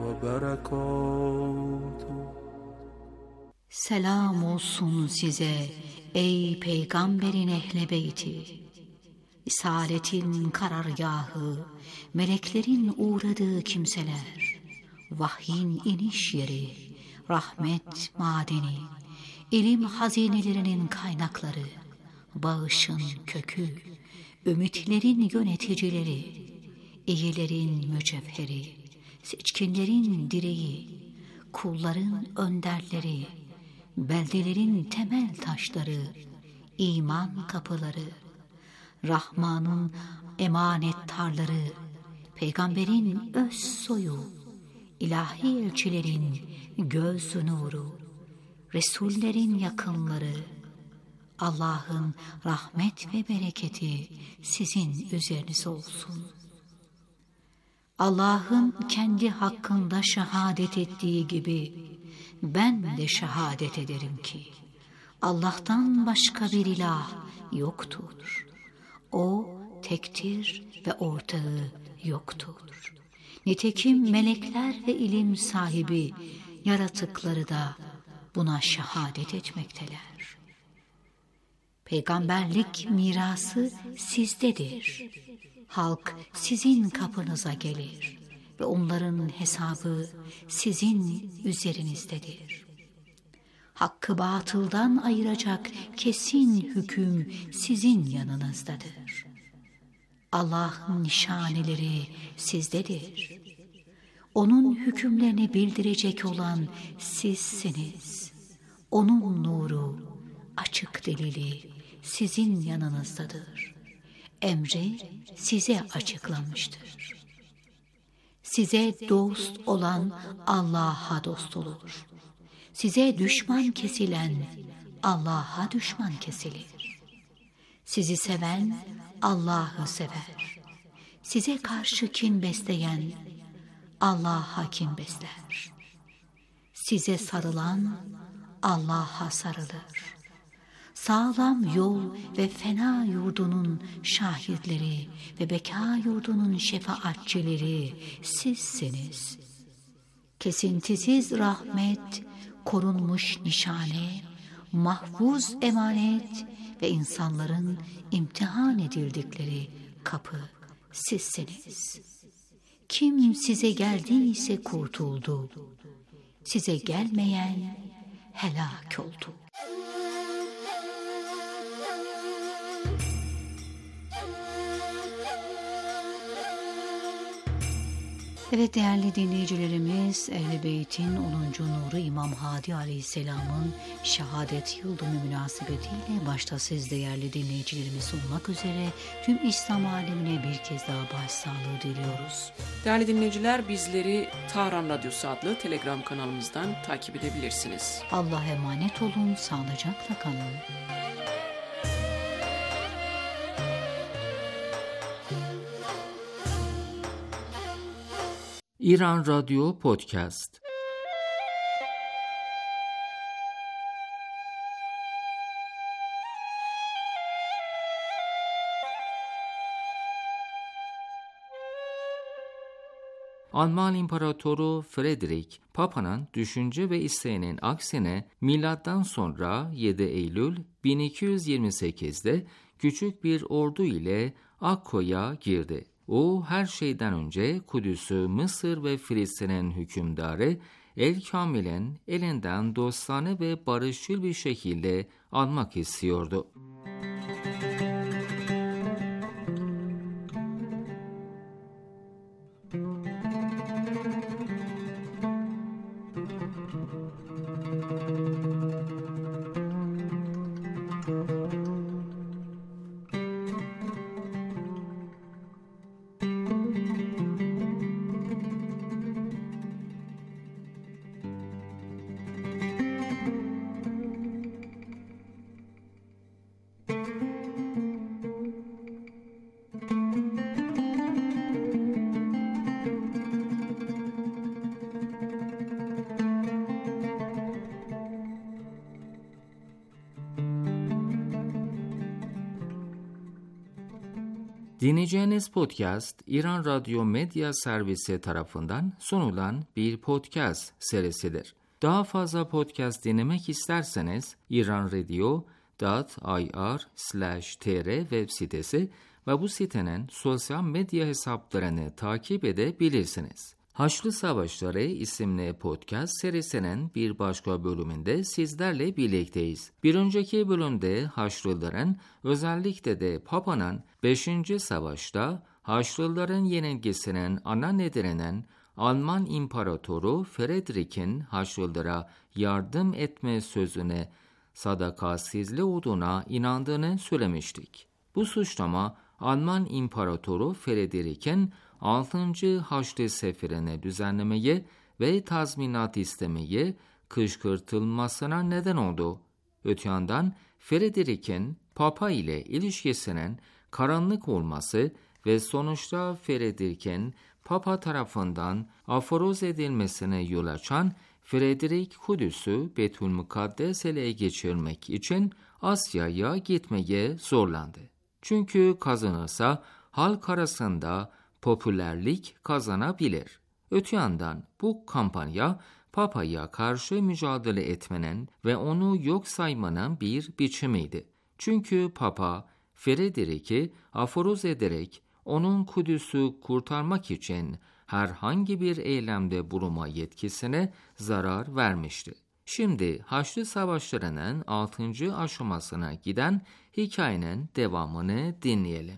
وبركاته. Selam olsun size ey peygamberin ehl beyti. Risaletin karargahı, meleklerin uğradığı kimseler, vahyin iniş yeri, rahmet madeni, ilim hazinelerinin kaynakları, bağışın kökü, ümitlerin yöneticileri, iyilerin mücevheri, seçkinlerin direği, kulların önderleri, beldelerin temel taşları, iman kapıları, Rahman'ın emanettarları, peygamberin öz soyu, ilahi elçilerin göz nuru, Resullerin yakınları, Allah'ın rahmet ve bereketi sizin üzerinize olsun. Allah'ın kendi hakkında şehadet ettiği gibi ben de şehadet ederim ki Allah'tan başka bir ilah yoktur. O tektir ve ortağı yoktur. Nitekim melekler ve ilim sahibi yaratıkları da buna şehadet etmekteler. Peygamberlik mirası sizdedir. Halk sizin kapınıza gelir ve onların hesabı sizin üzerinizdedir. Hakkı batıldan ayıracak kesin hüküm sizin yanınızdadır. Allah'ın nişaneleri sizdedir. Onun hükümlerini bildirecek olan sizsiniz. Onun nuru, açık delili sizin yanınızdadır. Emri size açıklanmıştır. Size dost olan Allah'a dost olur. Size düşman kesilen Allah'a düşman kesilir. Sizi seven Allah'ı sever. Size karşı kin besleyen Allah'a kin besler. Size sarılan Allah'a sarılır. Sağlam yol ve fena yurdunun şahitleri ve beka yurdunun şefaatçileri sizsiniz. Kesintisiz rahmet, korunmuş nişane, mahfuz emanet ve insanların imtihan edildikleri kapı sizsiniz. Kim size geldiyse kurtuldu, size gelmeyen helak oldu. Evet değerli dinleyicilerimiz, Ehl-i Beyt'in onuncu nuru İmam Hadi Aleyhisselam'ın şehadet yıldönümü münasebetiyle başta siz değerli dinleyicilerimiz olmak üzere tüm İslam alemine bir kez daha başsağlığı diliyoruz. Değerli dinleyiciler, bizleri Tahran Radyosu adlı Telegram kanalımızdan takip edebilirsiniz. Allah'a emanet olun, sağlıcakla kalın. İran Radyo Podcast. Alman İmparatoru Frederick, Papa'nın düşünce ve isteğinin aksine milattan sonra yedi Eylül bin iki yüz yirmi sekizde küçük bir ordu ile Akko'ya girdi. O her şeyden önce Kudüs'ü Mısır ve Filistin'in hükümdarı El-Kamil'in elinden dostane ve barışçıl bir şekilde almak istiyordu. Dinleyeceğiniz podcast, İran Radyo Medya Servisi tarafından sunulan bir podcast serisidir. Daha fazla podcast dinlemek isterseniz iranradio nokta i r slash t r web sitesi ve bu sitenin sosyal medya hesaplarını takip edebilirsiniz. Haçlı Savaşları isimli podcast serisinin bir başka bölümünde sizlerle birlikteyiz. Bir önceki bölümde Haçlıların, özellikle de Papa'nın beşinci Savaşta Haçlıların yenilgisinin ana nedeninin Alman İmparatoru Frederick'in Haçlılara yardım etme sözüne sadakatsizliği olduğuna inandığını söylemiştik. Bu suçlama Alman İmparatoru Frederick'in altıncı Haçlı Seferi'ne düzenlemeye ve tazminat istemeye kışkırtılmasına neden oldu. Öte yandan Frederick'in Papa ile ilişkisinin karanlık olması ve sonuçta Frederick'in Papa tarafından aforoz edilmesine yol açan Frederick Kudüs'ü Beytülmukaddes ele geçirmek için Asya'ya gitmeye zorlandı. Çünkü kazanırsa halk arasında popülerlik kazanabilir. Öte yandan bu kampanya Papa'ya karşı mücadele etmenin ve onu yok saymanın bir biçimiydi. Çünkü Papa Frederick'i aforoz ederek onun Kudüs'ü kurtarmak için herhangi bir eylemde bulunma yetkisine zarar vermişti. Şimdi Haçlı Savaşları'nın altıncı aşamasına giden hikayenin devamını dinleyelim.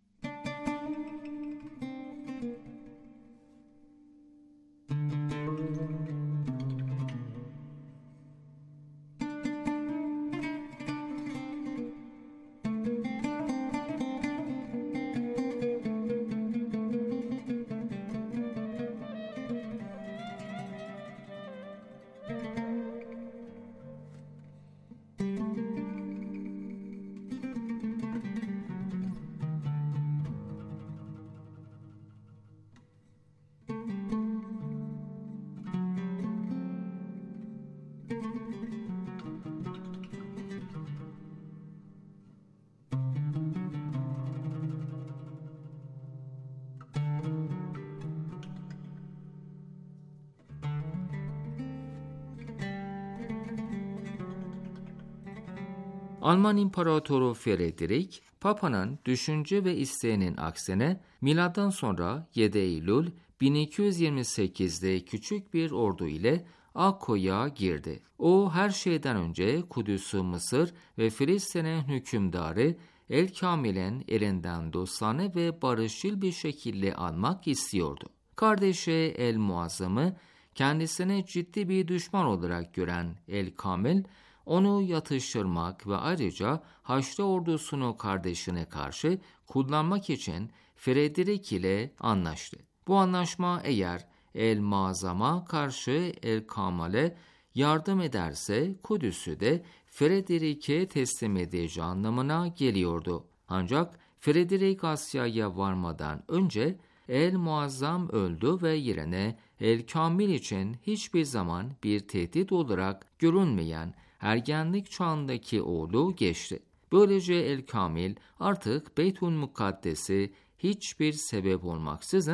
Alman İmparatoru Frederick, Papa'nın düşünce ve isteğinin aksine milattan sonra yedi Eylül bin iki yüz yirmi sekizde küçük bir ordu ile Akko'ya girdi. O her şeyden önce Kudüs'ü Mısır ve Filistin'in hükümdarı El-Kamil'in elinden dostane ve barışçıl bir şekilde almak istiyordu. Kardeşi El-Muazzam'ı kendisine ciddi bir düşman olarak gören El-Kamil, onu yatıştırmak ve ayrıca Haçlı ordusunu kardeşine karşı kullanmak için Frederick ile anlaştı. Bu anlaşma eğer El-Muazzam'a karşı El-Kamil'e yardım ederse Kudüs'ü de Frederick'e teslim edeceği anlamına geliyordu. Ancak Frederick Asya'ya varmadan önce El-Muazzam öldü ve yerine El-Kamil için hiçbir zaman bir tehdit olarak görünmeyen ergenlik çağındaki oğlu geçti. Böylece El-Kamil artık Beytülmukaddes'i hiçbir sebep olmaksızın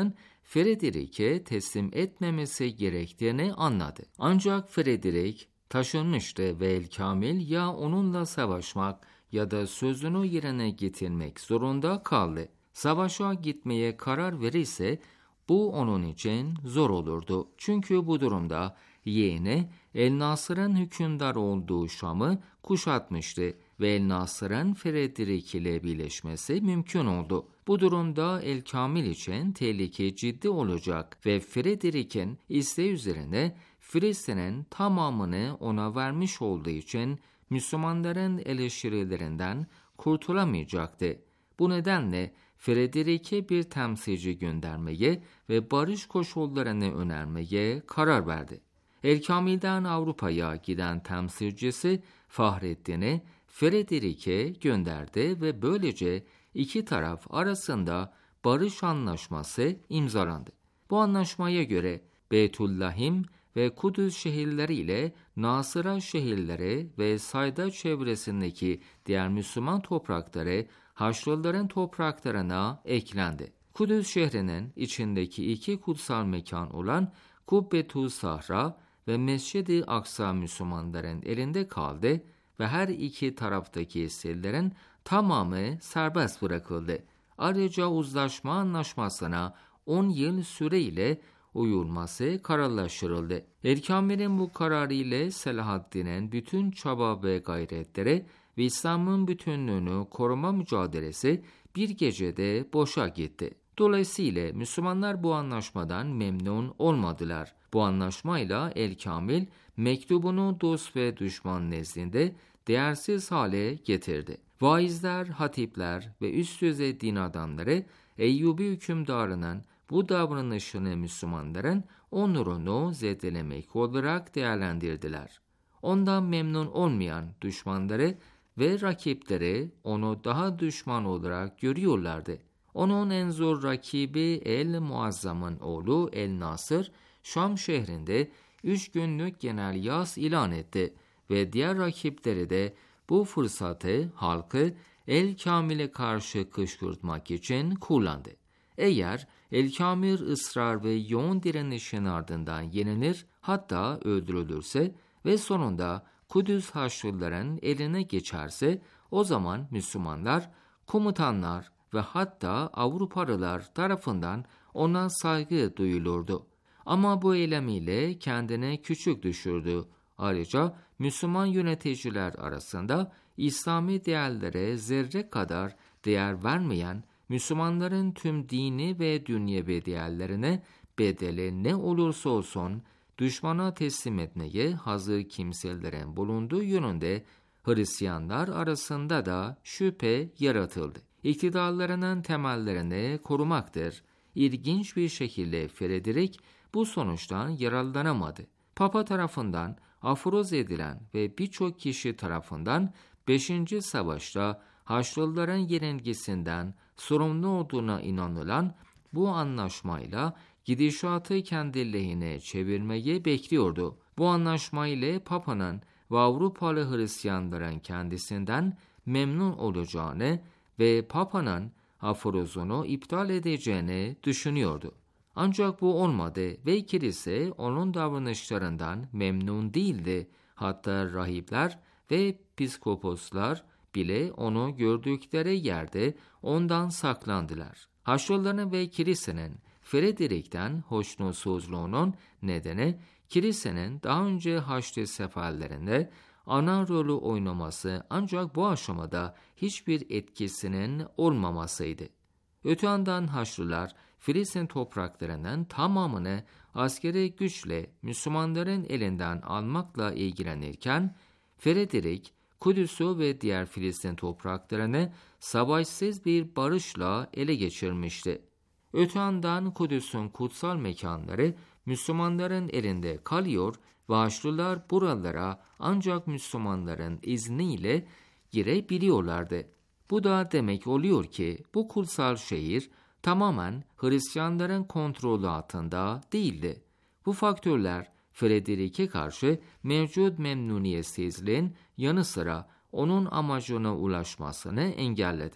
Frederick'e teslim etmemesi gerektiğini anladı. Ancak Frederick taşınmıştı ve El-Kamil ya onunla savaşmak ya da sözünü yerine getirmek zorunda kaldı. Savaşa gitmeye karar verirse bu onun için zor olurdu. Çünkü bu durumda yeğeni El-Nasır'ın hükümdar olduğu Şam'ı kuşatmıştı ve El-Nasır'ın Frederick ile birleşmesi mümkün oldu. Bu durumda El-Kamil için tehlike ciddi olacak ve Frederick'in isteği üzerine Filistin'in tamamını ona vermiş olduğu için Müslümanların eleştirilerinden kurtulamayacaktı. Bu nedenle Frederick'e bir temsilci göndermeye ve barış koşullarını önermeye karar verdi. El-Kamil'den Avrupa'ya giden temsilcisi Fahreddin'i Frederick'e gönderdi ve böylece iki taraf arasında barış anlaşması imzalandı. Bu anlaşmaya göre Beytüllahim ve Kudüs şehirleriyle Nasıra şehirleri ve Sayda çevresindeki diğer Müslüman toprakları Haçlıların topraklarına eklendi. Kudüs şehrinin içindeki iki kutsal mekan olan Kubbetü Sahra ve Mescid-i Aksa Müslümanların elinde kaldı ve her iki taraftaki esirlerin tamamı serbest bırakıldı. Ayrıca uzlaşma anlaşmasına on yıl süreyle uyulması kararlaştırıldı. El-Kamil'in bu kararı ile Selahaddin'in bütün çaba ve gayretleri ve İslam'ın bütünlüğünü koruma mücadelesi bir gecede boşa gitti. Dolayısıyla Müslümanlar bu anlaşmadan memnun olmadılar. Bu anlaşmayla El-Kamil mektubunu dost ve düşman nezdinde değersiz hale getirdi. Vaizler, hatipler ve üst düzey din adamları Eyyubi hükümdarının bu davranışını Müslümanların onurunu zedelemek olarak değerlendirdiler. Ondan memnun olmayan düşmanları ve rakipleri onu daha düşman olarak görüyorlardı. Onun en zor rakibi El-Muazzam'ın oğlu El-Nasır, Şam şehrinde üç günlük genel yas ilan etti ve diğer rakipleri de bu fırsatı halkı El-Kamil'e karşı kışkırtmak için kullandı. Eğer El-Kamil ısrar ve yoğun direnişin ardından yenilir, hatta öldürülürse ve sonunda Kudüs Haçlıların eline geçerse, o zaman Müslümanlar, komutanlar ve hatta Avrupalılar tarafından ona saygı duyulurdu. Ama bu eylemiyle kendine küçük düşürdü. Ayrıca Müslüman yöneticiler arasında İslami değerlere zerre kadar değer vermeyen, Müslümanların tüm dini ve dünyevi değerlerine bedeli ne olursa olsun düşmana teslim etmeye hazır kimselerin bulunduğu yönünde Hristiyanlar arasında da şüphe yaratıldı. İktidarlarının temellerini korumaktır. İlginç bir şekilde Frederick bu sonuçtan yararlanamadı. Papa tarafından aforoz edilen ve birçok kişi tarafından beşinci Savaşta Haçlıların yenilgisinden sorumlu olduğuna inanılan bu anlaşmayla gidişatı kendi lehine çevirmeyi bekliyordu. Bu anlaşma ile Papa'nın ve Avrupalı Hristiyanların kendisinden memnun olacağını ve Papa'nın aforozunu iptal edeceğini düşünüyordu. Ancak bu olmadı ve kilise onun davranışlarından memnun değildi. Hatta rahipler ve piskoposlar bile onu gördükleri yerde ondan saklandılar. Haçlıların ve kilisenin Frederick'ten hoşnutsuzluğunun nedeni kilisenin daha önce Haçlı seferlerinde ana rolü oynaması, ancak bu aşamada hiçbir etkisinin olmamasıydı. Öte yandan Haçlılar Filistin topraklarının tamamını askeri güçle Müslümanların elinden almakla ilgilenirken, Frederick Kudüs'ü ve diğer Filistin topraklarını savaşsız bir barışla ele geçirmişti. Öte yandan Kudüs'ün kutsal mekanları Müslümanların elinde kalıyor ve Haçlılar buralara ancak Müslümanların izniyle girebiliyorlardı. Bu da demek oluyor ki bu kutsal şehir tamamen Hristiyanların kontrolü altında değildi. Bu faktörler Frederick'e karşı mevcut memnuniyetsizliğin yanı sıra onun amacına ulaşmasını engelledi.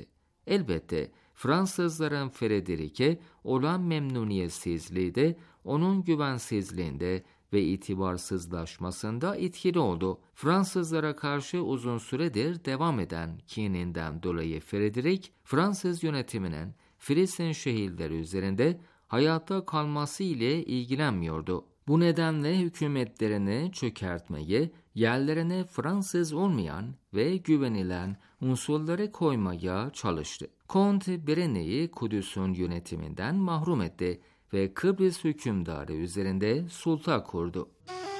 Elbette Fransızların Frederick'e olan memnuniyetsizliği de onun güvensizliğinde ve itibarsızlaşmasında etkili oldu. Fransızlara karşı uzun süredir devam eden kininden dolayı Frederick, Fransız yönetiminin Filistin şehirleri üzerinde hayatta kalması ile ilgilenmiyordu. Bu nedenle hükümetlerini çökertmeyi, yerlerine Fransız olmayan ve güvenilen unsurları koymaya çalıştı. Kont Brené'yi Kudüs'ün yönetiminden mahrum etti ve Kıbrıs hükümdarı üzerinde sulta kurdu.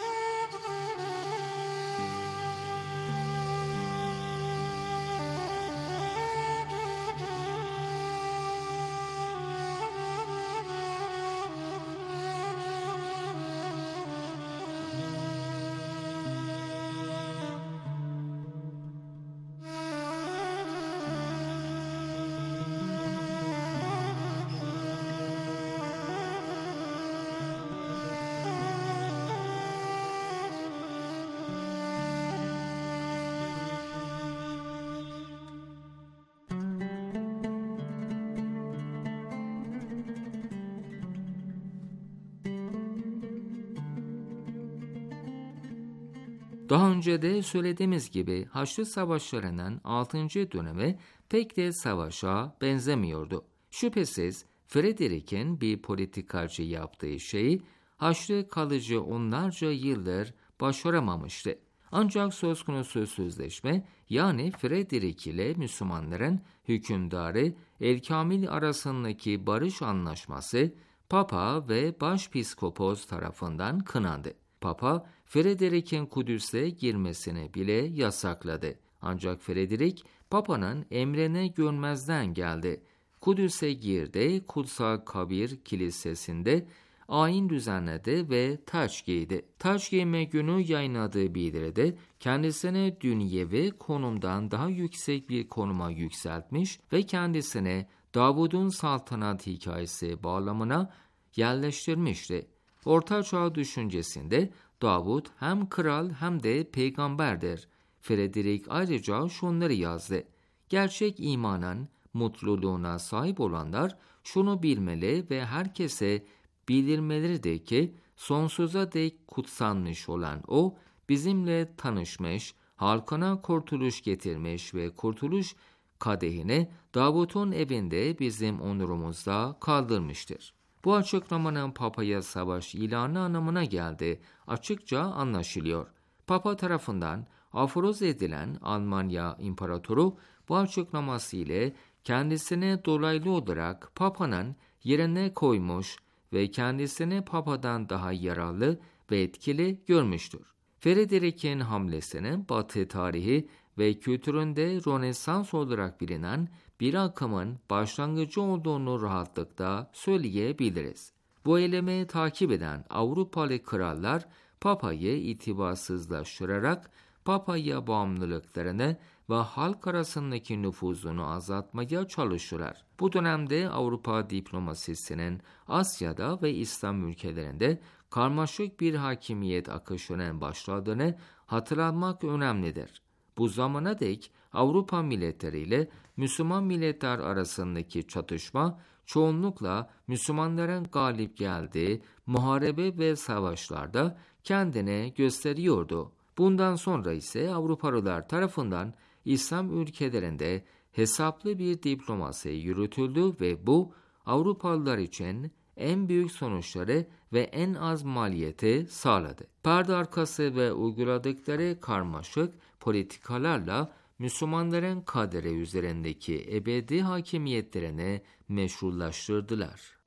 Daha önce de söylediğimiz gibi Haçlı Savaşları'nın altıncı dönemi pek de savaşa benzemiyordu. Şüphesiz Frederick'in bir politikacı yaptığı şeyi Haçlı kalıcı onlarca yıldır başaramamıştı. Ancak söz konusu sözleşme, yani Frederick ile Müslümanların hükümdarı El-Kamil arasındaki barış anlaşması Papa ve Başpiskopos tarafından kınandı. Papa, Frederick'in Kudüs'e girmesini bile yasakladı. Ancak Frederick, Papa'nın emrine görmezden geldi. Kudüs'e girdi, Kutsal Kabir Kilisesi'nde ayin düzenledi ve taç giydi. Taç giyme günü yayınladığı bildiride kendisini dünyevi konumdan daha yüksek bir konuma yükseltmiş ve kendisini Davud'un saltanat hikayesi bağlamına yerleştirmişti. Orta Çağ düşüncesinde Davud hem kral hem de peygamberdir. Frederick ayrıca şunları yazdı: gerçek imanın mutluluğuna sahip olanlar şunu bilmeli ve herkese bildirmeleridir ki sonsuza dek kutsanmış olan o, bizimle tanışmış, halkına kurtuluş getirmiş ve kurtuluş kadehini Davud'un evinde bizim onurumuzda kaldırmıştır. Bu açıklamanın Papa'ya savaş ilanı anlamına geldi açıkça anlaşılıyor. Papa tarafından aforoz edilen Almanya İmparatoru bu açıklaması ile kendisini dolaylı olarak Papa'nın yerine koymuş ve kendisini Papa'dan daha yararlı ve etkili görmüştür. Frederick'in hamlesinin Batı tarihi ve kültüründe Rönesans olarak bilinen bir akımın başlangıcı olduğunu rahatlıkla söyleyebiliriz. Bu eylemi takip eden Avrupalı krallar Papa'yı itibarsızlaştırarak Papa'ya bağımlılıklarını ve halk arasındaki nüfuzunu azaltmaya çalıştılar. Bu dönemde Avrupa diplomasisinin Asya'da ve İslam ülkelerinde karmaşık bir hakimiyet akışının başladığını hatırlatmak önemlidir. Bu zamana dek Avrupa milletleriyle Müslüman milletler arasındaki çatışma çoğunlukla Müslümanların galip geldiği muharebe ve savaşlarda kendini gösteriyordu. Bundan sonra ise Avrupalılar tarafından İslam ülkelerinde hesaplı bir diplomasi yürütüldü ve bu Avrupalılar için en büyük sonuçları ve en az maliyeti sağladı. Perde arkası ve uyguladıkları karmaşık politikalarla Müslümanların kaderi üzerindeki ebedi hakimiyetlerini meşrulaştırdılar.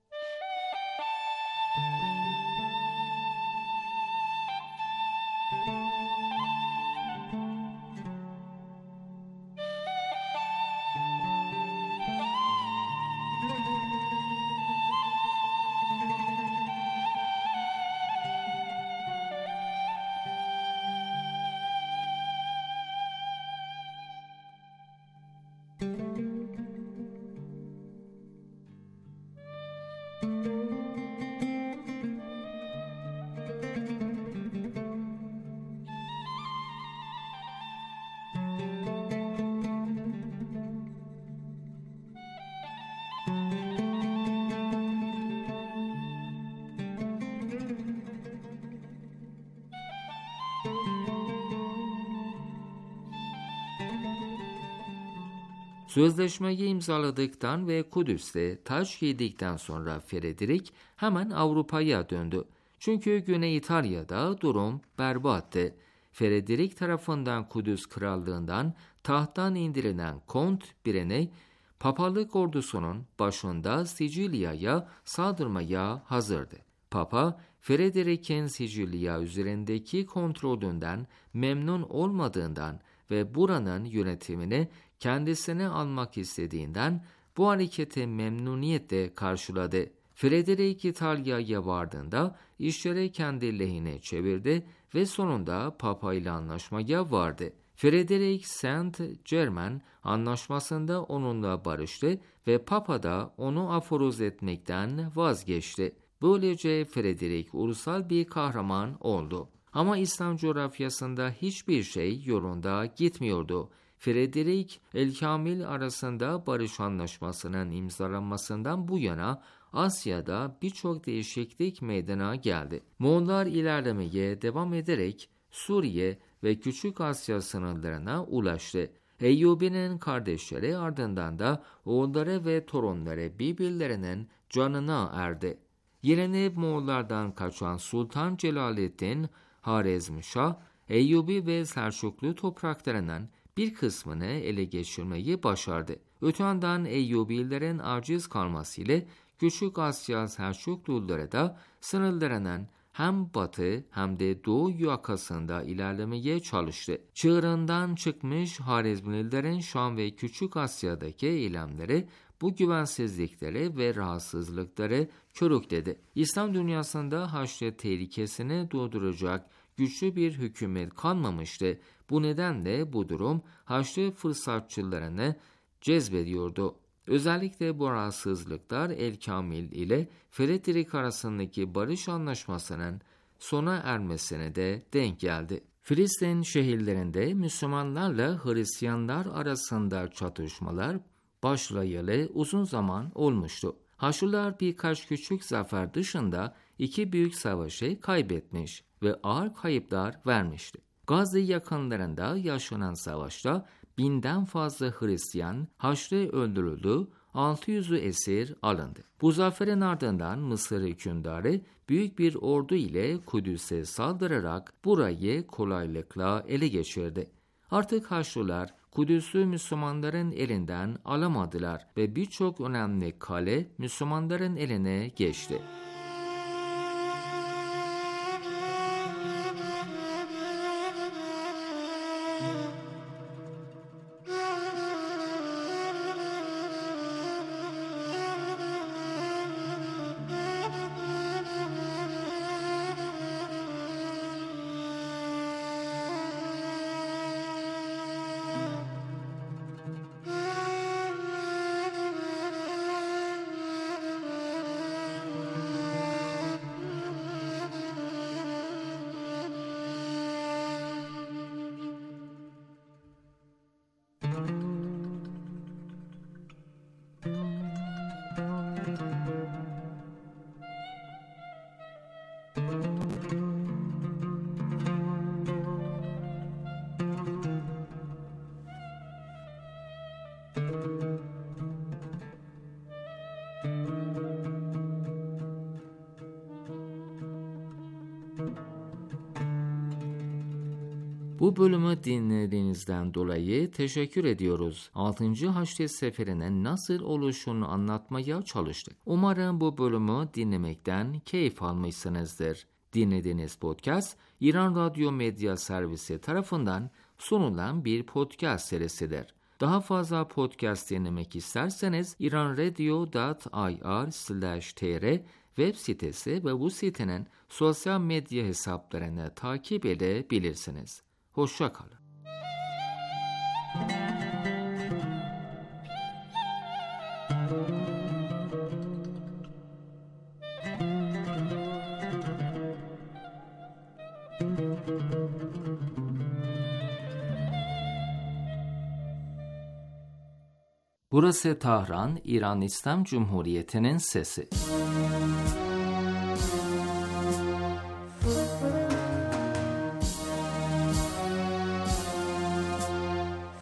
Sözleşmeyi imzaladıktan ve Kudüs'te taç giydikten sonra Frederick hemen Avrupa'ya döndü. Çünkü Güney İtalya'da durum berbattı. Frederick tarafından Kudüs Krallığından tahttan indirilen Kont Birene, papalık ordusunun başında Sicilya'ya saldırmaya hazırdı. Papa, Frederick'in Sicilya üzerindeki kontrolünden memnun olmadığından ve buranın yönetimini kendisine almak istediğinden bu hareketi memnuniyetle karşıladı. Frederick İtalya'ya vardığında işleri kendi lehine çevirdi ve sonunda Papa ile anlaşmaya vardı. Frederick Saint Germain anlaşmasında onunla barıştı ve Papa da onu aforoz etmekten vazgeçti. Böylece Frederick ulusal bir kahraman oldu. Ama İslam coğrafyasında hiçbir şey yolunda gitmiyordu. Frederick, El-Kamil arasında barış anlaşmasının imzalanmasından bu yana Asya'da birçok değişiklik meydana geldi. Moğollar ilerlemeye devam ederek Suriye ve Küçük Asya sınırlarına ulaştı. Eyyubi'nin kardeşleri ardından da oğulları ve torunları birbirlerinin canına erdi. Yerine Moğollardan kaçan Sultan Celaleddin Harezmşah, Eyyubi ve Selçuklu topraklarının bir kısmını ele geçirmeyi başardı. Öte yandan Eyyubilerin aciz kalmasıyla Küçük Asya Selçukluları da sınırlarının hem batı hem de doğu yakasında ilerlemeye çalıştı. Çığırından çıkmış Harezmlilerin Şam ve Küçük Asya'daki eylemleri bu güvensizlikleri ve rahatsızlıkları körükledi. İslam dünyasında Haçlı tehlikesini durduracak güçlü bir hükümet kalmamıştı. Bu nedenle bu durum Haçlı fırsatçılarını cezbediyordu. Özellikle bu rahatsızlıklar El-Kamil ile Frederick arasındaki barış anlaşmasının sona ermesine de denk geldi. Filistin şehirlerinde Müslümanlarla Hristiyanlar arasında çatışmalar başlayalı uzun zaman olmuştu. Haçlılar birkaç küçük zafer dışında iki büyük savaşı kaybetmiş ve ağır kayıplar vermişti. Gazze yakınlarında yaşanan savaşta binden fazla Hristiyan Haçlı öldürüldü, altı yüzü esir alındı. Bu zaferin ardından Mısır hükümdarı büyük bir ordu ile Kudüs'e saldırarak burayı kolaylıkla ele geçirdi. Artık Haçlılar Kudüs'ü Müslümanların elinden alamadılar ve birçok önemli kale Müslümanların eline geçti. Bu bölümü dinlediğinizden dolayı teşekkür ediyoruz. altıncı Haçlı Seferi'nin nasıl oluşunu anlatmaya çalıştık. Umarım bu bölümü dinlemekten keyif almışsınızdır. Dinlediğiniz podcast, İran Radyo Medya Servisi tarafından sunulan bir podcast serisidir. Daha fazla podcast dinlemek isterseniz iranradio nokta ir slash tr web sitesi ve bu sitenin sosyal medya hesaplarını takip edebilirsiniz. Hoşça kalın. Burası Tahran, İran İslam Cumhuriyeti'nin sesi.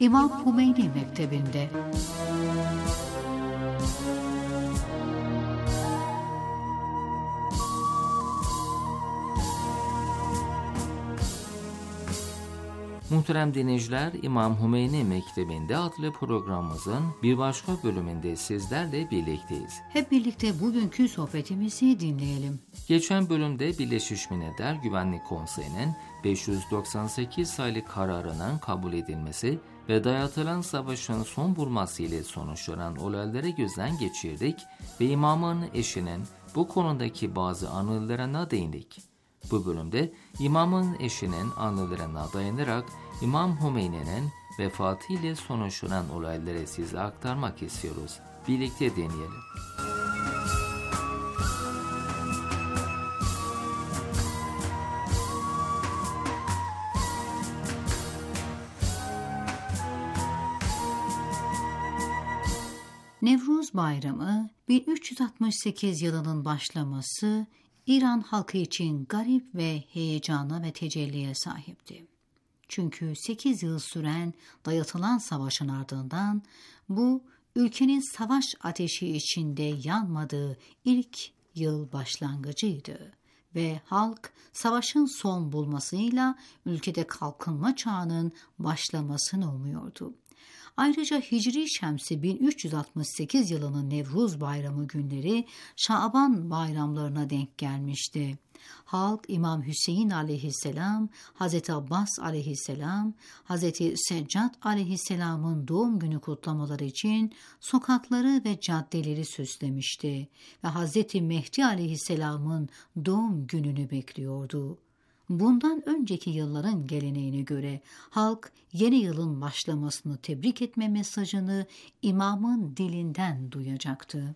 İmam Hümeyni Mektebi'nde. Muhterem dinleyiciler, İmam Hümeyni Mektebi'nde adlı programımızın bir başka bölümünde sizlerle birlikteyiz. Hep birlikte bugünkü sohbetimizi dinleyelim. Geçen bölümde Birleşmiş Milletler Güvenlik Konseyi'nin beş yüz doksan sekiz sayılı kararının kabul edilmesi ve dayatılan savaşın son bulması ile sonuçlanan olayları gözden geçirdik ve imamın eşinin bu konudaki bazı anılarına değindik. Bu bölümde imamın eşinin anılarına dayanarak İmam Hümeyni'nin vefatı ile sonuçlanan olayları size aktarmak istiyoruz. Birlikte deneyelim. Nevruz Bayramı bin üç yüz altmış sekiz yılının başlaması İran halkı için garip ve heyecana ve tecelliye sahipti. Çünkü sekiz yıl süren dayatılan savaşın ardından bu ülkenin savaş ateşi içinde yanmadığı ilk yıl başlangıcıydı ve halk savaşın son bulmasıyla ülkede kalkınma çağının başlamasını umuyordu. Ayrıca Hicri Şemsi bin üç yüz altmış sekiz yılının Nevruz Bayramı günleri Şaban bayramlarına denk gelmişti. Halk İmam Hüseyin aleyhisselam, Hazreti Abbas aleyhisselam, Hazreti Seccad aleyhisselamın doğum günü kutlamaları için sokakları ve caddeleri süslemişti ve Hazreti Mehdi aleyhisselamın doğum gününü bekliyordu. Bundan önceki yılların geleneğine göre halk yeni yılın başlamasını tebrik etme mesajını imamın dilinden duyacaktı.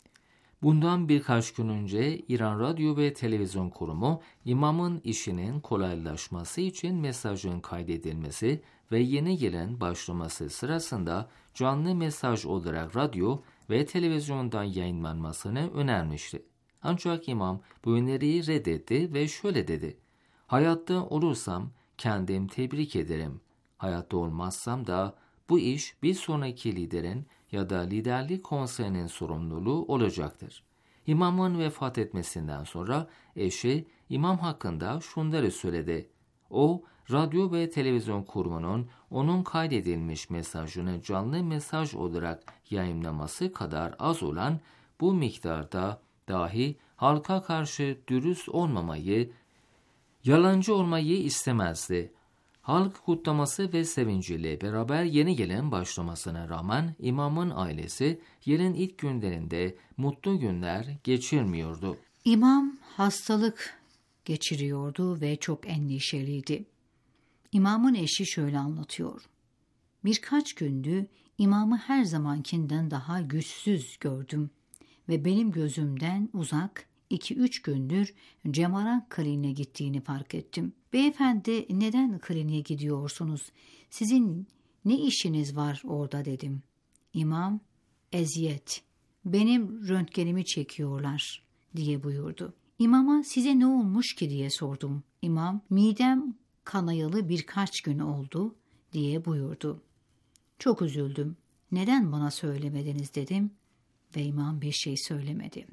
Bundan birkaç gün önce İran Radyo ve Televizyon Kurumu imamın işinin kolaylaşması için mesajın kaydedilmesi ve yeni yılın başlaması sırasında canlı mesaj olarak radyo ve televizyondan yayınlanmasını önermişti. Ancak imam bu öneriyi reddetti ve şöyle dedi: "Hayatta olursam kendim tebrik ederim. Hayatta olmazsam da bu iş bir sonraki liderin ya da liderlik konseyinin sorumluluğu olacaktır." İmamın vefat etmesinden sonra eşi imam hakkında şunları söyledi: "O, radyo ve televizyon kurumunun onun kaydedilmiş mesajını canlı mesaj olarak yayınlaması kadar az olan bu miktarda dahi halka karşı dürüst olmamayı, yalancı olmayı istemezdi." Halk kutlaması ve sevinciyle beraber yeni yılın başlamasına rağmen imamın ailesi yılın ilk günlerinde mutlu günler geçirmiyordu. İmam hastalık geçiriyordu ve çok endişeliydi. İmamın eşi şöyle anlatıyor: "Birkaç gündü imamı her zamankinden daha güçsüz gördüm ve benim gözümden uzak iki üç gündür Cemaran kliniğine gittiğini fark ettim. Beyefendi, neden kliniğe gidiyorsunuz? Sizin ne işiniz var orada?" dedim. İmam, "Eziyet, benim röntgenimi çekiyorlar," diye buyurdu. İmama "Size ne olmuş ki?" diye sordum. İmam, "Midem kanayalı birkaç gün oldu," diye buyurdu. Çok üzüldüm. "Neden bana söylemediniz?" dedim ve imam bir şey söylemedi.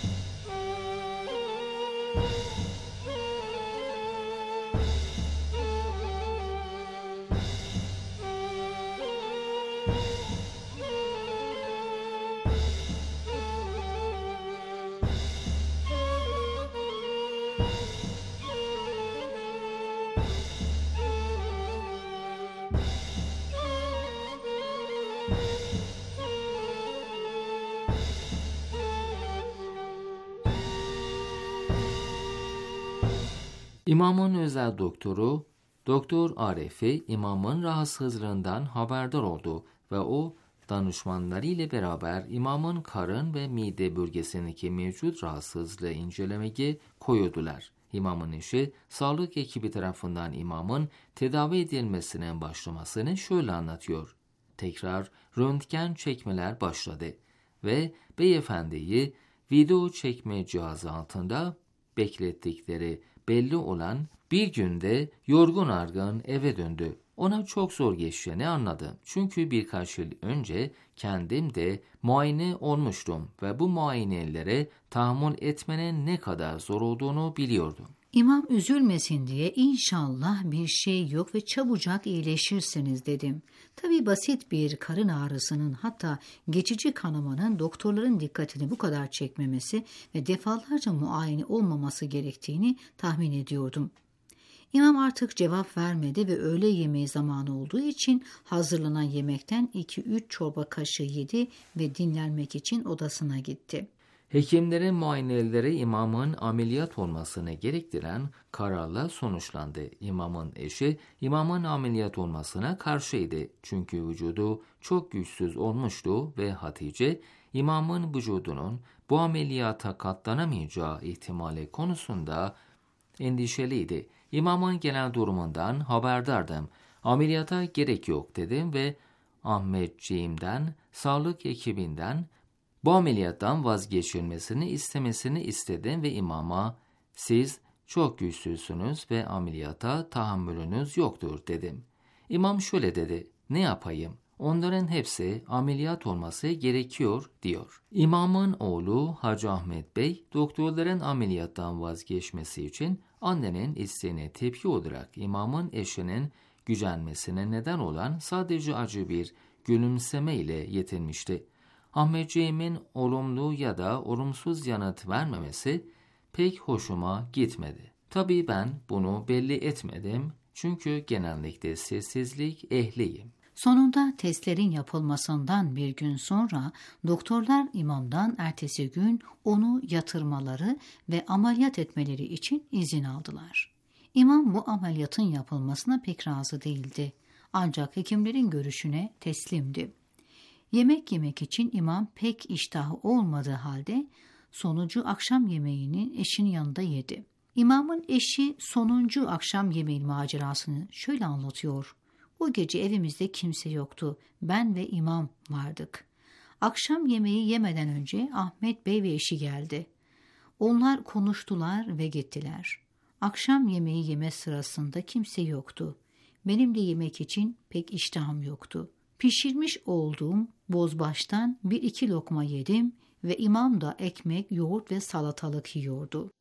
İmamın özel doktoru Doktor Arif'i imamın rahatsızlığından haberdar oldu ve o danışmanları ile beraber imamın karın ve mide bölgesindeki mevcut rahatsızlığı incelemeye koyuldular. İmamın eşi sağlık ekibi tarafından imamın tedavi edilmesinin başlamasını şöyle anlatıyor: "Tekrar röntgen çekmeler başladı ve beyefendiyi video çekme cihazı altında beklettikleri belli olan bir günde yorgun argın eve döndü. Ona çok zor geçtiğini anladım. Çünkü birkaç yıl önce kendim de muayene olmuştum ve bu muayenelere tahammül etmenin ne kadar zor olduğunu biliyordum. İmam üzülmesin diye inşallah bir şey yok ve çabucak iyileşirsiniz dedim. Tabii basit bir karın ağrısının hatta geçici kanamanın doktorların dikkatini bu kadar çekmemesi ve defalarca muayene olmaması gerektiğini tahmin ediyordum. İmam artık cevap vermedi ve öğle yemeği zamanı olduğu için hazırlanan yemekten iki üç çorba kaşığı yedi ve dinlenmek için odasına gitti. Hekimlerin muayeneleri imamın ameliyat olmasını gerektiren kararla sonuçlandı. İmamın eşi imamın ameliyat olmasına karşıydı. Çünkü vücudu çok güçsüz olmuştu ve Hatice imamın vücudunun bu ameliyata katlanamayacağı ihtimali konusunda endişeliydi. İmamın genel durumundan haberdardım. Ameliyata gerek yok dedim ve Ahmetciğimden, sağlık ekibinden bu ameliyattan vazgeçilmesini istemesini istedim ve imama siz çok güçsüzsünüz ve ameliyata tahammülünüz yoktur dedim. İmam şöyle dedi, ne yapayım? Onların hepsi ameliyat olması gerekiyor diyor. İmamın oğlu Hacı Ahmet Bey doktorların ameliyattan vazgeçmesi için annenin isteğine tepki olarak imamın eşinin gücenmesine neden olan sadece acı bir gülümseme ile yetinmişti. Ahmetciğimin olumlu ya da olumsuz yanıt vermemesi pek hoşuma gitmedi. Tabii ben bunu belli etmedim çünkü genellikle sessizlik ehliyim. Sonunda testlerin yapılmasından bir gün sonra doktorlar imamdan ertesi gün onu yatırmaları ve ameliyat etmeleri için izin aldılar. İmam bu ameliyatın yapılmasına pek razı değildi. Ancak hekimlerin görüşüne teslimdi. Yemek yemek için imam pek iştahı olmadığı halde sonuncu akşam yemeğini eşinin yanında yedi. İmamın eşi sonuncu akşam yemeğin macerasını şöyle anlatıyor. O gece evimizde kimse yoktu. Ben ve imam vardık. Akşam yemeği yemeden önce Ahmet Bey ve eşi geldi. Onlar konuştular ve gittiler. Akşam yemeği yeme sırasında kimse yoktu. Benim de yemek için pek iştahım yoktu. Pişirmiş olduğum bozbaştan bir iki lokma yedim ve imam da ekmek, yoğurt ve salatalık yiyordu.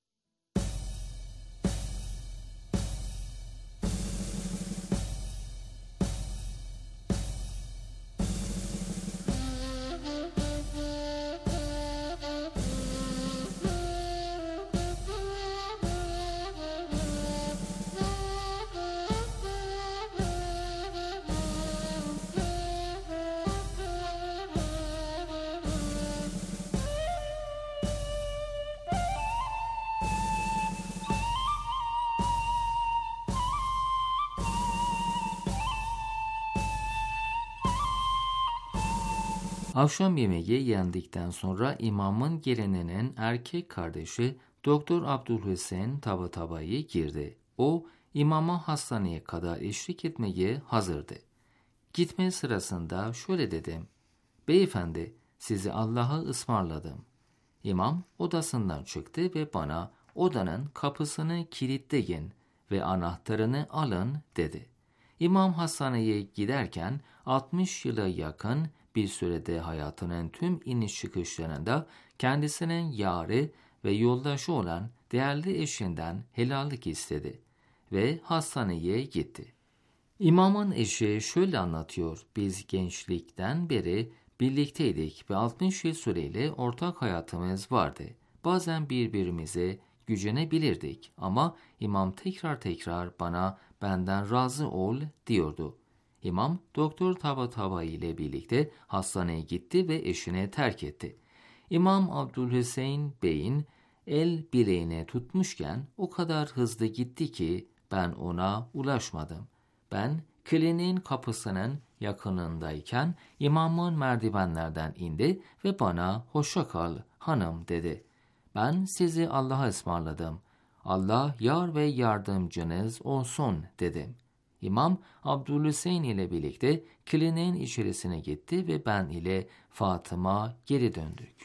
Akşam yemeği yendikten sonra imamın gelininin erkek kardeşi Doktor Abdülhüseyin Tabatabai girdi. O imama hastaneye kadar eşlik etmeye hazırdı. Gitme sırasında şöyle dedim. Beyefendi sizi Allah'a ısmarladım. İmam odasından çıktı ve bana odanın kapısını kilitleyin ve anahtarını alın dedi. İmam hastaneye giderken altmış yıla yakın bir sürede hayatının tüm iniş çıkışlarında kendisinin yâri ve yoldaşı olan değerli eşinden helallik istedi ve hastaneye gitti. İmamın eşi şöyle anlatıyor, biz gençlikten beri birlikteydik ve altmış yıl süreyle ortak hayatımız vardı. Bazen birbirimize gücenebilirdik ama imam tekrar tekrar bana benden razı ol diyordu. İmam Doktor Tabatabai ile birlikte hastaneye gitti ve eşini terk etti. İmam Abdülhüseyin Bey'in el bileğine tutmuşken o kadar hızlı gitti ki ben ona ulaşmadım. Ben kliniğin kapısının yakınındayken imamın merdivenlerden indi ve bana hoşça kal hanım dedi. Ben sizi Allah'a ısmarladım. Allah yar ve yardımcınız olsun dedim. İmam Abdülhüseyin ile birlikte kliniğin içerisine gitti ve ben ile Fatıma geri döndük.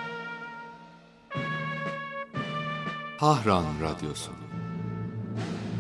Tahran Radyosu.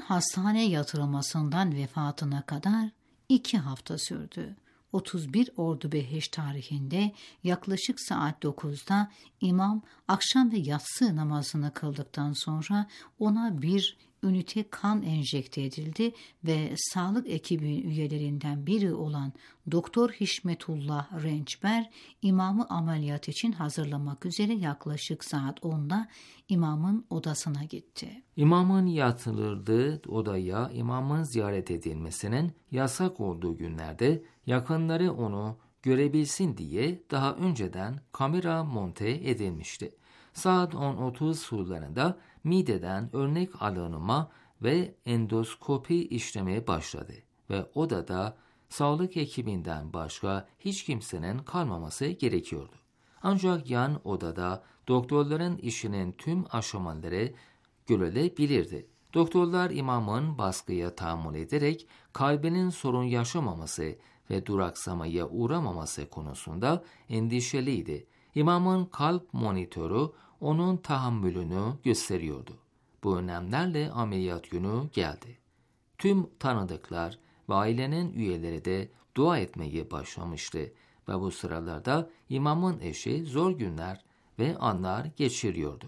hastaneye yatırılmasından vefatına kadar iki hafta sürdü. otuz bir Ordubehiş tarihinde yaklaşık saat dokuzda imam akşam ve yatsı namazını kıldıktan sonra ona bir ünite kan enjekte edildi ve sağlık ekibi üyelerinden biri olan Doktor Hişmetullah Rençber imamı ameliyat için hazırlamak üzere yaklaşık saat onda imamın odasına gitti. İmamın yatılırdığı odaya imamın ziyaret edilmesinin yasak olduğu günlerde yakınları onu görebilsin diye daha önceden kamera monte edilmişti. Saat on otuz sularında mideden örnek alınma ve endoskopi işlemi başladı ve odada sağlık ekibinden başka hiç kimsenin kalmaması gerekiyordu. Ancak yan odada doktorların işinin tüm aşamaları görülebilirdi. Doktorlar imamın baskıya tahammül ederek kalbinin sorun yaşamaması ve duraksamaya uğramaması konusunda endişeliydi. İmamın kalp monitörü onun tahammülünü gösteriyordu. Bu önlemlerle ameliyat günü geldi. Tüm tanıdıklar ve ailenin üyeleri de dua etmeye başlamıştı ve bu sıralarda imamın eşi zor günler ve anlar geçiriyordu.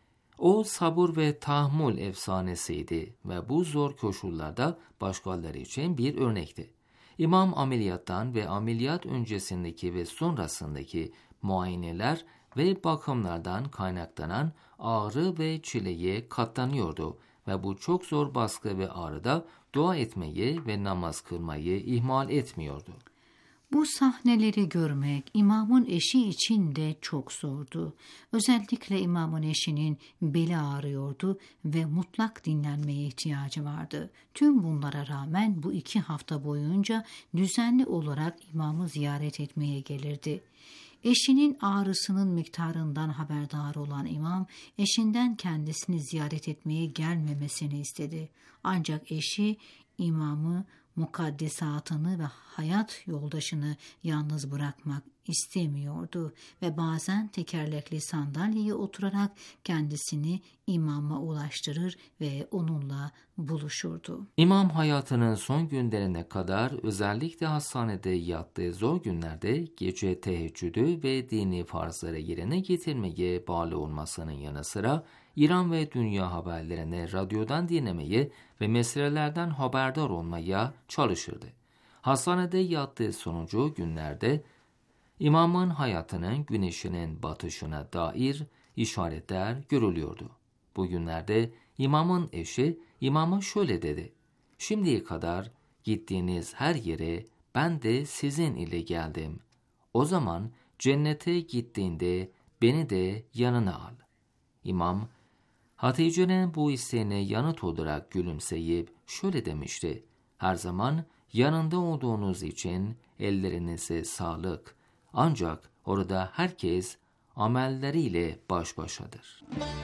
O sabır ve tahammül efsanesiydi ve bu zor koşullarda başkaları için bir örnekti. İmam ameliyattan ve ameliyat öncesindeki ve sonrasındaki muayeneler ve bakımlardan kaynaklanan ağrı ve çileye katlanıyordu ve bu çok zor baskı ve ağrıda dua etmeyi ve namaz kılmayı ihmal etmiyordu. Bu sahneleri görmek imamın eşi için de çok zordu. Özellikle imamın eşinin beli ağrıyordu ve mutlak dinlenmeye ihtiyacı vardı. Tüm bunlara rağmen bu iki hafta boyunca düzenli olarak imamı ziyaret etmeye gelirdi. Eşinin ağrısının miktarından haberdar olan imam, eşinden kendisini ziyaret etmeye gelmemesini istedi. Ancak eşi imamı, mukaddesatını ve hayat yoldaşını yalnız bırakmak istemiyordu ve bazen tekerlekli sandalyeye oturarak kendisini imama ulaştırır ve onunla buluşurdu. İmam hayatının son günlerine kadar özellikle hastanede yattığı zor günlerde gece teheccüdü ve dini farzları yerine getirmeye bağlı olmasının yanı sıra İran ve dünya haberlerini radyodan dinlemeye ve meselelerden haberdar olmaya çalışırdı. Hastanede yattığı sonuncu günlerde İmamın hayatının güneşinin batışına dair işaretler görülüyordu. Bu günlerde imamın eşi imama şöyle dedi: "Şimdiye kadar gittiğiniz her yere ben de sizin ile geldim. O zaman cennete gittiğinde beni de yanına al." İmam, Hatice'nin bu isteğine yanıt olarak gülümseyip şöyle demişti: "Her zaman yanında olduğunuz için ellerinize sağlık. Ancak orada herkes amelleriyle baş başadır."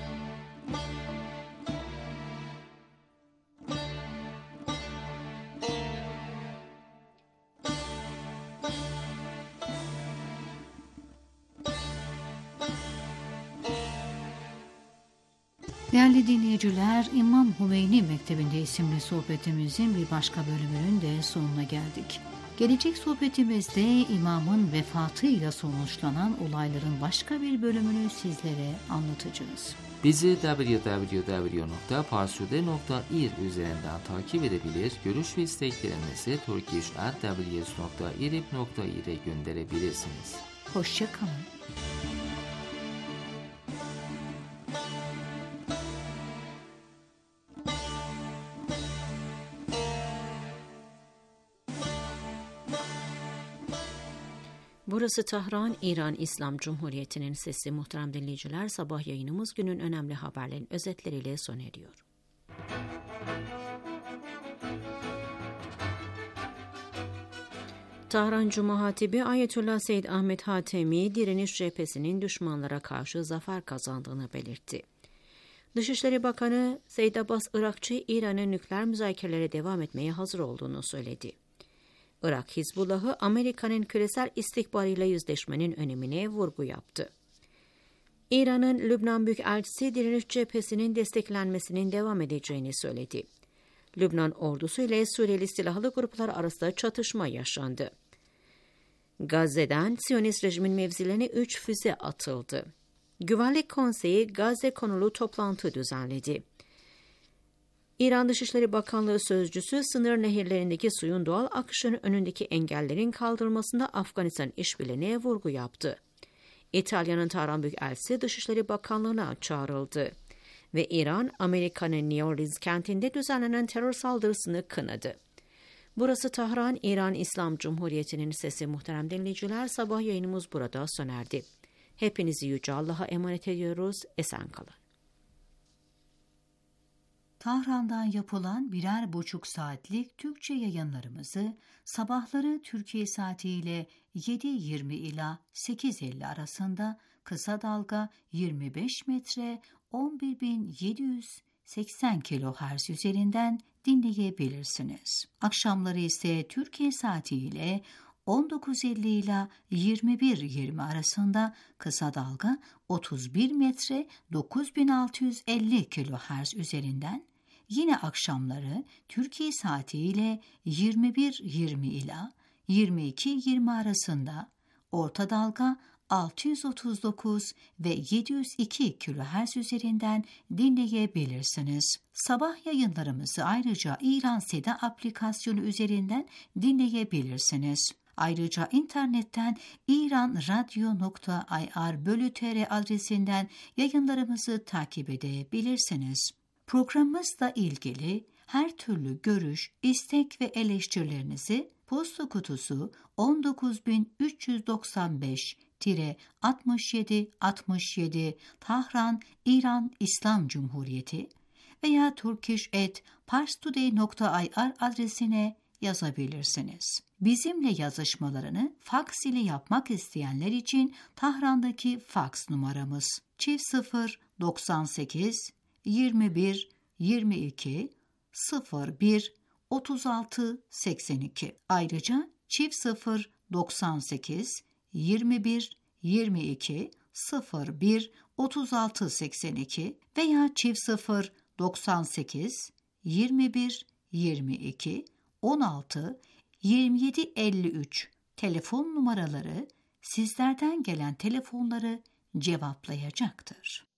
Değerli dinleyiciler, İmam Hümeyni Mektebi'nde isimli sohbetimizin bir başka bölümünün de sonuna geldik. Gelecek sohbetimizde imamın vefatıyla sonuçlanan olayların başka bir bölümünü sizlere anlatacağız. Bizi double-u double-u double-u nokta parsude nokta ir üzerinden takip edebilir, görüş ve isteklerinizi turkish at w s nokta irib nokta ir'e gönderebilirsiniz. Hoşça kalın. Burası Tahran, İran İslam Cumhuriyeti'nin sesi. Muhterem dinleyiciler, sabah yayınımız günün önemli haberlerin özetleriyle sona eriyor. Tahran Cuma Hatibi Ayetullah Seyyid Ahmet Hatemi, direniş cephesinin düşmanlara karşı zafer kazandığını belirtti. Dışişleri Bakanı Seyyid Abbas Irakçı, İran'ın nükleer müzakerelere devam etmeye hazır olduğunu söyledi. Irak Hizbullah'ı Amerika'nın küresel istikbaliyle yüzleşmenin önemine vurgu yaptı. İran'ın Lübnan Büyükelçisi direniş cephesinin desteklenmesinin devam edeceğini söyledi. Lübnan ordusu ile Suriyeli silahlı gruplar arasında çatışma yaşandı. Gazze'den Siyonist rejimin mevzilerine üç füze atıldı. Güvenlik Konseyi Gazze konulu toplantı düzenledi. İran Dışişleri Bakanlığı sözcüsü sınır nehirlerindeki suyun doğal akışının önündeki engellerin kaldırılmasında Afganistan işbirliğine vurgu yaptı. İtalya'nın Tahran Büyükelçisi Dışişleri Bakanlığı'na çağrıldı ve İran, Amerika'nın New Orleans kentinde düzenlenen terör saldırısını kınadı. Burası Tahran, İran İslam Cumhuriyeti'nin sesi. Muhterem dinleyiciler, sabah yayınımız burada sona erdi. Hepinizi Yüce Allah'a emanet ediyoruz. Esen kalın. Tahran'dan yapılan birer buçuk saatlik Türkçe yayınlarımızı sabahları Türkiye saatiyle yedi yirmi ila sekiz elli arasında kısa dalga yirmi beş metre on bir bin yedi yüz seksen kilohertz üzerinden dinleyebilirsiniz. Akşamları ise Türkiye saatiyle on dokuz elli ila yirmi bir yirmi arasında kısa dalga otuz bir metre dokuz bin altı yüz elli kilohertz üzerinden, yine akşamları Türkiye saatiyle yirmi bir yirmi ila yirmi iki yirmi arasında orta dalga altı yüz otuz dokuz ve yedi yüz iki kilohertz üzerinden dinleyebilirsiniz. Sabah yayınlarımızı ayrıca İran Seda aplikasyonu üzerinden dinleyebilirsiniz. Ayrıca internetten iranradyo nokta ir bölü tr adresinden yayınlarımızı takip edebilirsiniz. Programımızla ilgili her türlü görüş, istek ve eleştirilerinizi posta kutusu on dokuz bin üç yüz doksan beş altmış yedi altmış yedi Tahran, İran İslam Cumhuriyeti veya turkish at parstoday nokta ir adresine yazabilirsiniz. Bizimle yazışmalarını faks ile yapmak isteyenler için Tahran'daki faks numaramız çift sıfır doksan sekiz yirmi bir yirmi iki sıfır bir otuz altı seksen iki. Ayrıca çift sıfır doksan sekiz yirmi bir yirmi iki sıfır bir otuz altı seksen iki veya çift sıfır doksan sekiz yirmi bir yirmi iki on altı yirmi yedi elli üç telefon numaraları sizlerden gelen telefonları cevaplayacaktır.